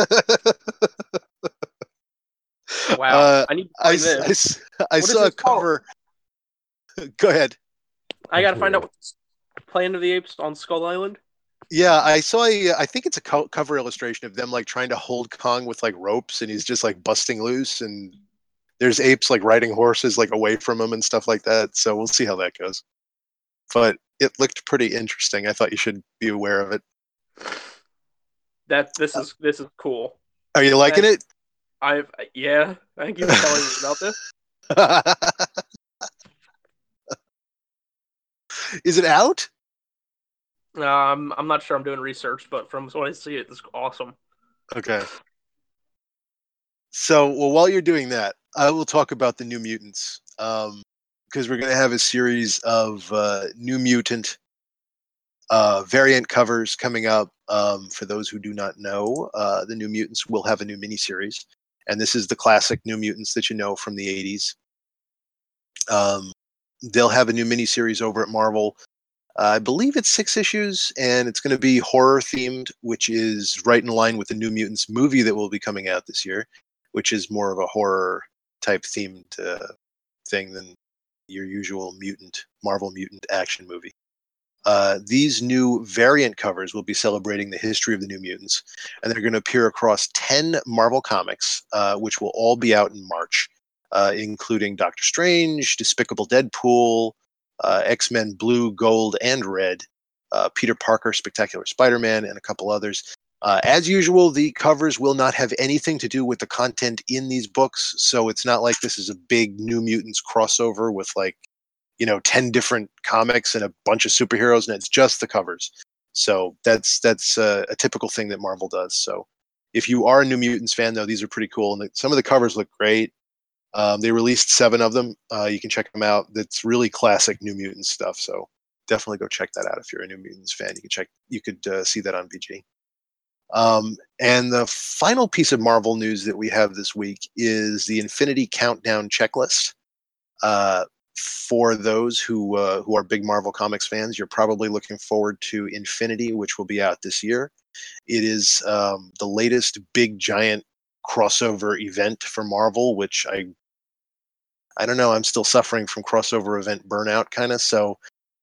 Wow. I need to find this. I saw a cover. Go ahead. I gotta find out what's Planet of the Apes on Skull Island. Yeah, I saw I think it's a cover illustration of them trying to hold Kong with ropes, and he's just busting loose, and there's apes riding horses away from him and stuff like that. So we'll see how that goes. But it looked pretty interesting. I thought you should be aware of it. This is cool. Are you liking it? Yeah. Thank you for telling me about this. Is it out? I'm not sure. I'm doing research, but from what I see, it's awesome. Okay. So, while you're doing that, I will talk about the New Mutants, because we're going to have a series of New Mutant variant covers coming up. For those who do not know, the New Mutants will have a new miniseries, and this is the classic New Mutants that you know from the 80s. They'll have a new miniseries over at Marvel. I believe it's 6 issues, and it's going to be horror themed, which is right in line with the New Mutants movie that will be coming out this year, which is more of a horror type themed thing than your usual Marvel mutant action movie. These new variant covers will be celebrating the history of the New Mutants, and they're going to appear across 10 Marvel comics, which will all be out in March, including Doctor Strange, Despicable Deadpool, X-Men Blue, Gold, and Red, Peter Parker, Spectacular Spider-Man, and a couple others. As usual, the covers will not have anything to do with the content in these books, so it's not like this is a big New Mutants crossover with 10 different comics and a bunch of superheroes, and it's just the covers. So that's a typical thing that Marvel does. So if you are a New Mutants fan, though, these are pretty cool, and some of the covers look great. They released 7 of them. You can check them out. That's really classic New Mutants stuff. So definitely go check that out if you're a New Mutants fan. You could see that on VG. And the final piece of Marvel news that we have this week is the Infinity Countdown checklist. For those who are big Marvel Comics fans, you're probably looking forward to Infinity, which will be out this year. It is the latest big giant crossover event for Marvel, which I don't know. I'm still suffering from crossover event burnout, kind of. So,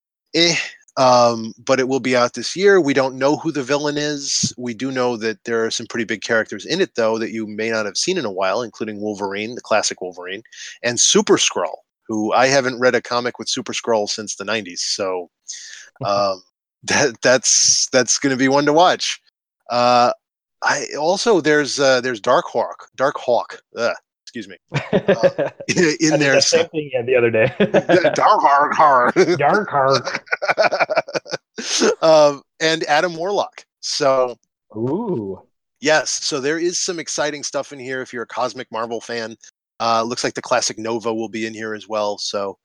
but it will be out this year. We don't know who the villain is. We do know that there are some pretty big characters in it, though, that you may not have seen in a while, including Wolverine, the classic Wolverine, and Super Skrull, who I haven't read a comic with Super Skrull since the 90s. So that's going to be one to watch. I also there's Dark Hawk. Excuse me. In there, same thing the other day. Dark Hawk. Dark Hawk. And Adam Warlock. So, ooh, yes. So there is some exciting stuff in here. If you're a cosmic Marvel fan, looks like the classic Nova will be in here as well. So,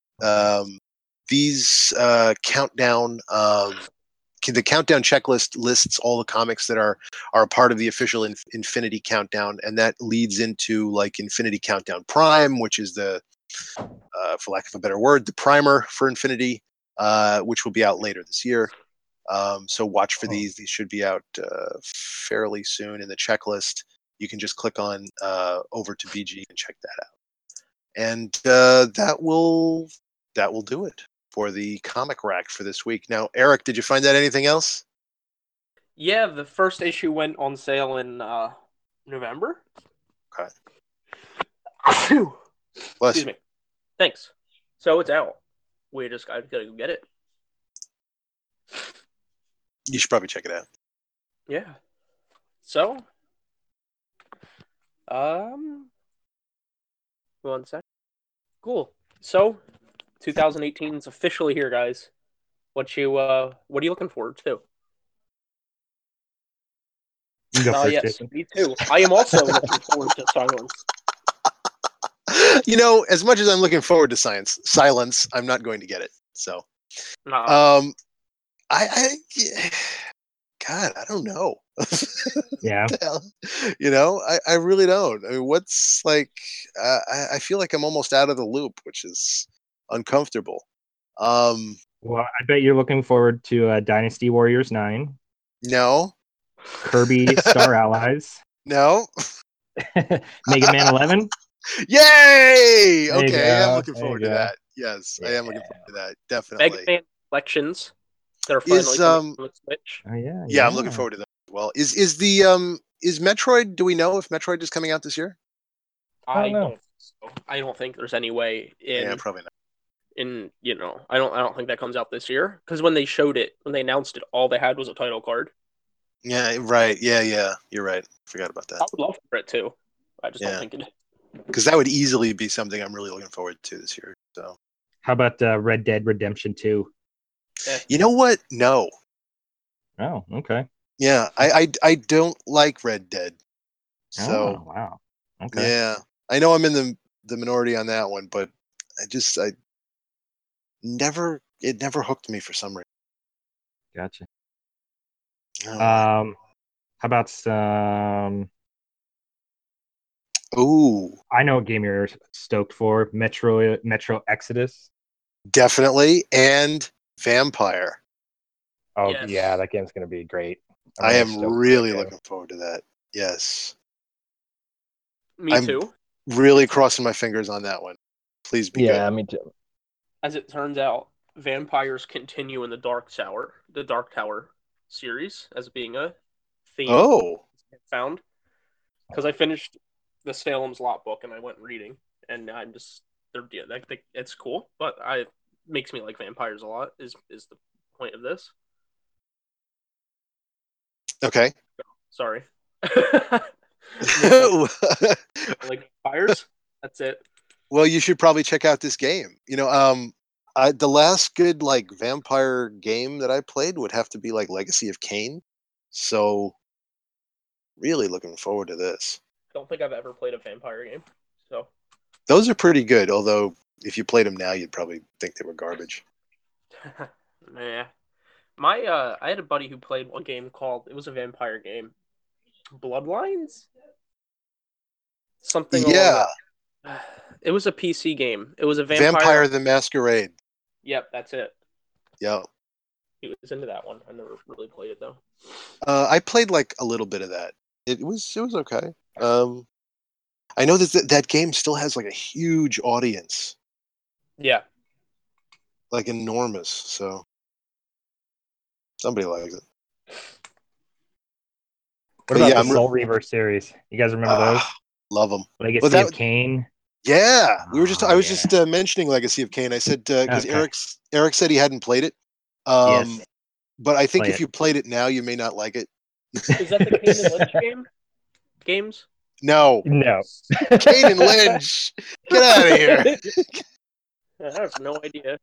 these countdown. The countdown checklist lists all the comics that are a part of the official Infinity Countdown, and that leads into like Infinity Countdown Prime, which is the, for lack of a better word, the primer for Infinity, which will be out later this year. So watch for these. These should be out fairly soon in the checklist. You can just click on over to BG and check that out, and that will do it for the comic rack for this week. Now, Eric, did you find out anything else? Yeah, the first issue went on sale in November. Okay. Excuse me. Thanks. So it's out. We just gotta go get it. You should probably check it out. Yeah. So, 1 sec. Cool. So, 2018 is officially here, guys. What are you looking forward to? Yes, Jason. Me too. I am also looking forward to Silence. You know, as much as I'm looking forward to Silence, I'm not going to get it. So, Nah. God, I don't know. Yeah. You know, I really don't. I mean, what's like? I feel like I'm almost out of the loop, which is uncomfortable. Well, I bet you're looking forward to Dynasty Warriors 9. No. Kirby Star Allies. No. Mega Man 11. Yay! Okay, I'm looking forward to that. Yes, I am looking forward to that. Definitely. Mega Man Collections that are finally coming on the Switch. Oh yeah. Yeah, I'm looking forward to that as well. Is Metroid? Do we know if Metroid is coming out this year? I don't think so. I don't think there's any way Yeah, probably not. I don't think that comes out this year, because when they announced it, all they had was a title card. Yeah, right. Yeah. You're right. Forgot about that. I would love for it too. I just don't think it. Because that would easily be something I'm really looking forward to this year. So, how about Red Dead Redemption 2? You know what? No. Oh, okay. Yeah, I don't like Red Dead. So, wow. Okay. Yeah, I know I'm in the minority on that one, but it never hooked me for some reason. Gotcha. Oh. How about some? Ooh, I know what game you're stoked for. Metro Exodus. Definitely, and Vampire. Oh yes. Yeah, that game's gonna be great. I am really looking forward to that. Yes. Me too. Really crossing my fingers on that one. Please be good. Yeah, me too. As it turns out, vampires continue in the Dark Tower series as being a theme. Oh. Found. Because I finished the Salem's Lot book and I went reading, and I'm just it's cool, but it makes me like vampires a lot. Is the point of this? Okay. Sorry. Like vampires. That's it. Well, you should probably check out this game. You know, the last good like vampire game that I played would have to be like Legacy of Kain. So, really looking forward to this. I don't think I've ever played a vampire game. So, Those are pretty good, although if you played them now, you'd probably think they were garbage. Nah. I had a buddy who played one game called, it was a vampire game, Bloodlines? Something Yeah, along that. It was a PC game. It was a Vampire the Masquerade. Yep, that's it. Yeah. He was into that one. I never really played it though. I played like a little bit of that. It was okay. I know that game still has like a huge audience, Yeah. like enormous. So somebody likes it. What But about yeah, the Soul Reaver series? You guys remember those? Love them. Legacy Well, of Kain. Yeah, we were just. Oh, I was yeah. just mentioning Legacy of Kain. I said because Okay. Eric said he hadn't played it. Yes. But I think Play if it. you played it now, you may not like it. Is that the Kane and Lynch games? No, No. Kane and Lynch, get out of here. I have no idea.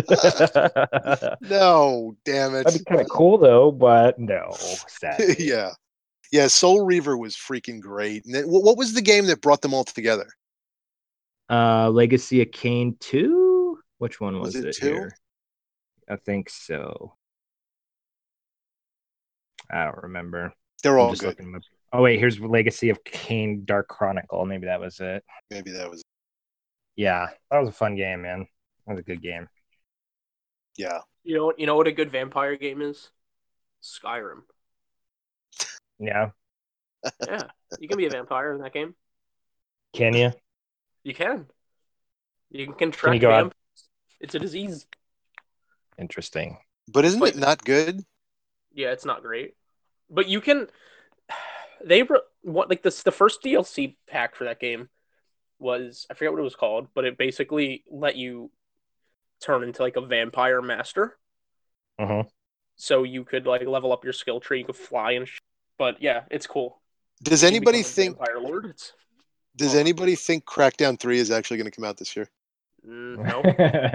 No, damn it. That'd be kind of cool though, but no, sadly. Yeah. Soul Reaver was freaking great. And what was the game that brought them all together? Legacy of Kain 2? Which one was it it 2? here? I think so. I don't remember. They're I'm all just good. looking them up. Oh wait, here's Legacy of Kain Dark Chronicle. Maybe that was it. Maybe that was. Yeah, that was a fun game, man. That was a good game. Yeah. You know what a good vampire game is? Skyrim. Yeah. Yeah, you can be a vampire in that game. Can you? You can. You can contract Can you go out? vamp. It's a disease. Interesting. But isn't Like- it not good? Yeah, it's not great, but you can. Like this. The first DLC pack for that game was, I forget what it was called, but it basically let you turn into like a vampire master. Mm-hmm. So you could like level up your skill tree. You could fly and. But yeah, it's cool. Does You anybody become a think? vampire lord? Does anybody think Crackdown 3 is actually going to come out this year? No.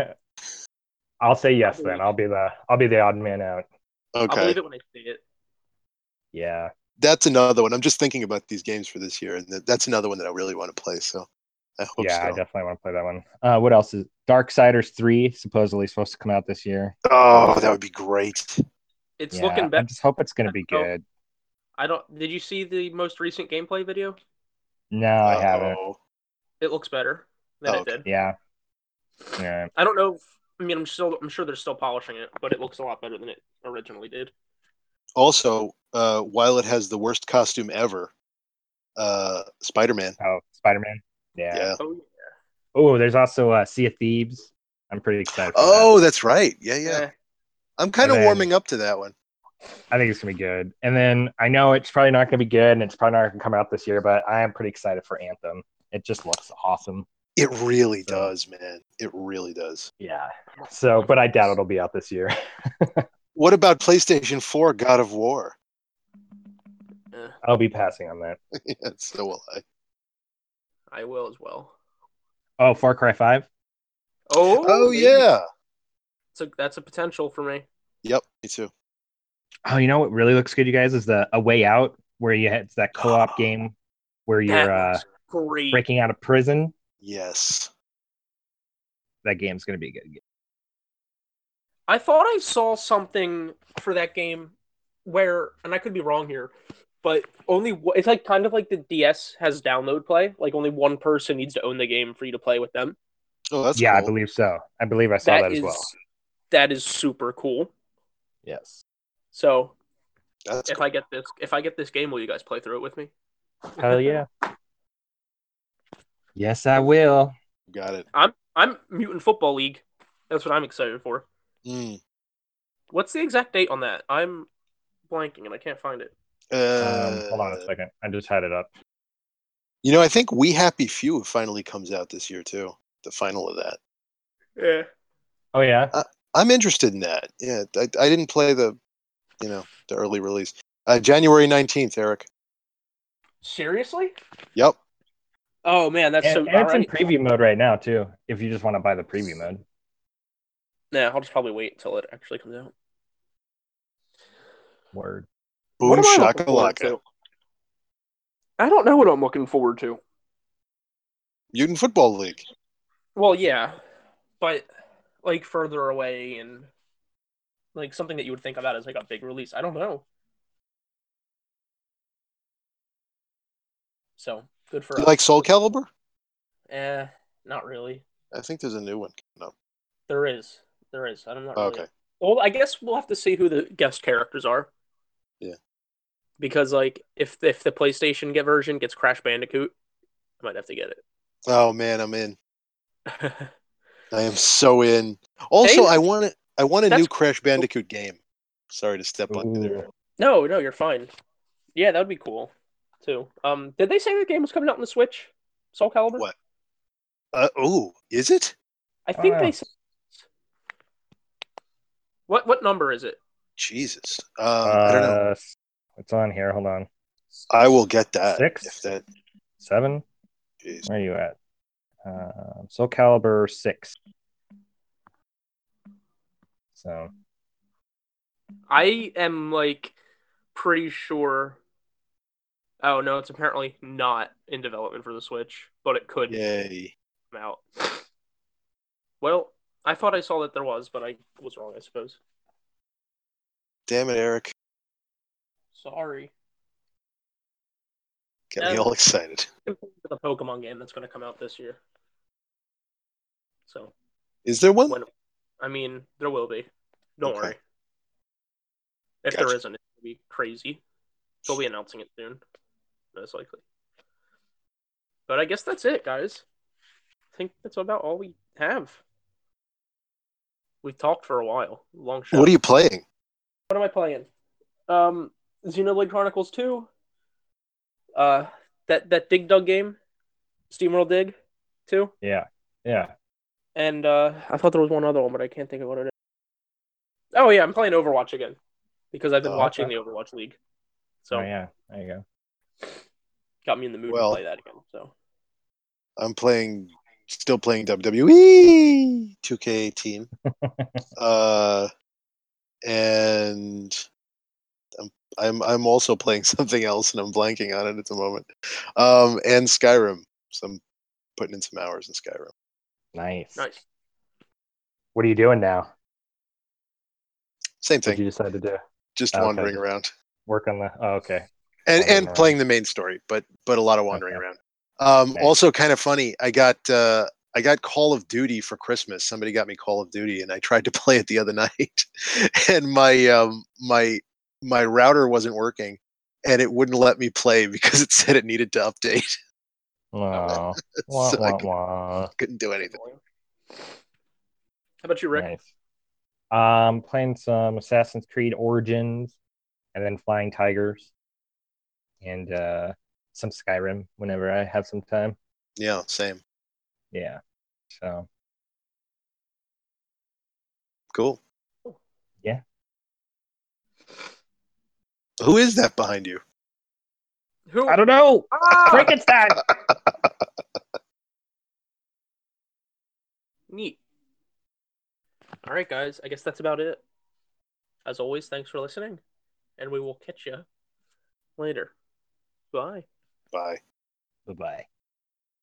I'll say yes then. I'll be the odd man out. I'll Okay, believe it when I see it. Yeah. that's another one. I'm just thinking about these games for this year, and that's another one that I really want to play. So I hope Yeah, so. I definitely want to play that one. What else is Darksiders 3 supposedly supposed to come out this year? Oh, that would be great. It's Yeah, looking I better. just hope it's going to be Oh. good. Did you see the most recent gameplay video? No, I haven't. Oh. It looks better than it Okay. did. Yeah. Yeah. I don't know. I mean, I'm sure they're still polishing it, but it looks a lot better than it originally did. Also, while it has the worst costume ever, Spider-Man. Oh, Spider-Man. Yeah. Oh, yeah. Oh, there's also Sea of Thieves. I'm pretty excited for Oh, that's right. Yeah. Eh, I'm kind of And then- warming up to that one. I think it's gonna be good. And then I know it's probably not gonna be good, and it's probably not gonna come out this year, but I am pretty excited for Anthem. It just looks awesome. It really So- does, man. It really does. Yeah. So, but I doubt it'll be out this year. What about PlayStation 4 God of War? I'll be passing on that. Yeah, so will I. I will as well. Oh, Far Cry 5. Oh, maybe. yeah. That's a potential for me. Yep, me too. Oh, you know what really looks good, you guys, is A Way Out, where it's that co-op game where you're That looks great. breaking out of prison. Yes. That game's gonna be good. I thought I saw something for that game where, and I could be wrong here, but it's like kind of like the DS has download play. Like only one person needs to own the game for you to play with them. Oh, that's Yeah, cool. I believe so. I believe I saw that as well. That is super cool. Yes. So That's if cool. I get this game, will you guys play through it with me? Hell yeah. Yes, I will. Got it. I'm Mutant Football League. That's what I'm excited for. Mm. What's the exact date on that? I'm blanking and I can't find it. Hold on a second. I just had it up. You know, I think We Happy Few finally comes out this year too. The final of that. Yeah. Oh yeah. I'm interested in that. Yeah, I didn't play the early release. January 19th, Eric. Seriously? Yep. Oh man, that's And so. it's in Alright. preview mode right now too. If you just want to buy the preview mode. Yeah, I'll just probably wait until it actually comes out. Word. Boom What am I looking forward shakalaka. to? I don't know what I'm looking forward to. Mutant Football League. Well, yeah, but like further away and like something that you would think about as like a big release. I don't know. So good for You us. like Soul Calibur? Not really. I think there's a new one coming up. There is. I'm not really. Okay. Well, I guess we'll have to see who the guest characters are. Yeah. Because like if the PlayStation version gets Crash Bandicoot, I might have to get Oh man, I'm in. it. I am so in. Also, Hey, I want a that's new Crash Bandicoot game. Sorry to step on you there. Ooh. no, you're fine. Yeah, that would be cool too. Did they say the game was coming out on the Switch? Soul Calibur? What? Oh, is it? I I don't think know. they said. What number is it? Jesus. I don't know. It's on here. Hold on. I will get that 6, if that. 7. Jeez. Where are you at? Soul Calibur 6. So I am like pretty sure. Oh no, it's apparently not in development for the Switch, but it could Yay. come out. Well, I thought I saw that there was, but I was wrong, I suppose. Damn it, Eric. Sorry. Get me all excited. The Pokemon game that's going to come out this year. So, Is there one? I mean, there will be. Don't Okay. worry. If Gotcha. there isn't, it will be crazy. They'll be announcing it soon, most likely. But I guess that's it, guys. I think that's about all we have. We've talked for a while. Long show. What are you playing? What am I playing? Xenoblade Chronicles 2. That Dig Dug game, SteamWorld Dig 2. yeah. And I thought there was one other one, but I can't think of what it is. Oh yeah, I'm playing Overwatch again because I've been watching okay. the Overwatch League. So Oh yeah. There you go. got me in the mood Well, to play that again. So I'm still playing WWE 2K18. And I'm also playing something else, and I'm blanking on it at the moment. And Skyrim. So I'm putting in some hours in Skyrim. Nice. What are you doing now? Same What thing. did you decide to do? Just Okay, wandering just around. work on the. Oh, okay. And Wandering and around. playing the main story, but a lot of wandering Okay. around. Nice. Also kind of funny. I got Call of Duty for Christmas. Somebody got me Call of Duty, and I tried to play it the other night, and my router wasn't working, and it wouldn't let me play because it said it needed to update. Wah, So wah, wah. couldn't do anything. how about you, Rick? Nice. Playing some Assassin's Creed Origins, and then Flying Tigers, and some Skyrim whenever I have some time. Yeah, same. Yeah. So Cool. yeah. Who is that behind you? Who? I don't know. Ah! Frankenstein. Neat. All right, guys. I guess that's about it. As always, thanks for listening, and we will catch you later. Bye. Bye. Bye-bye.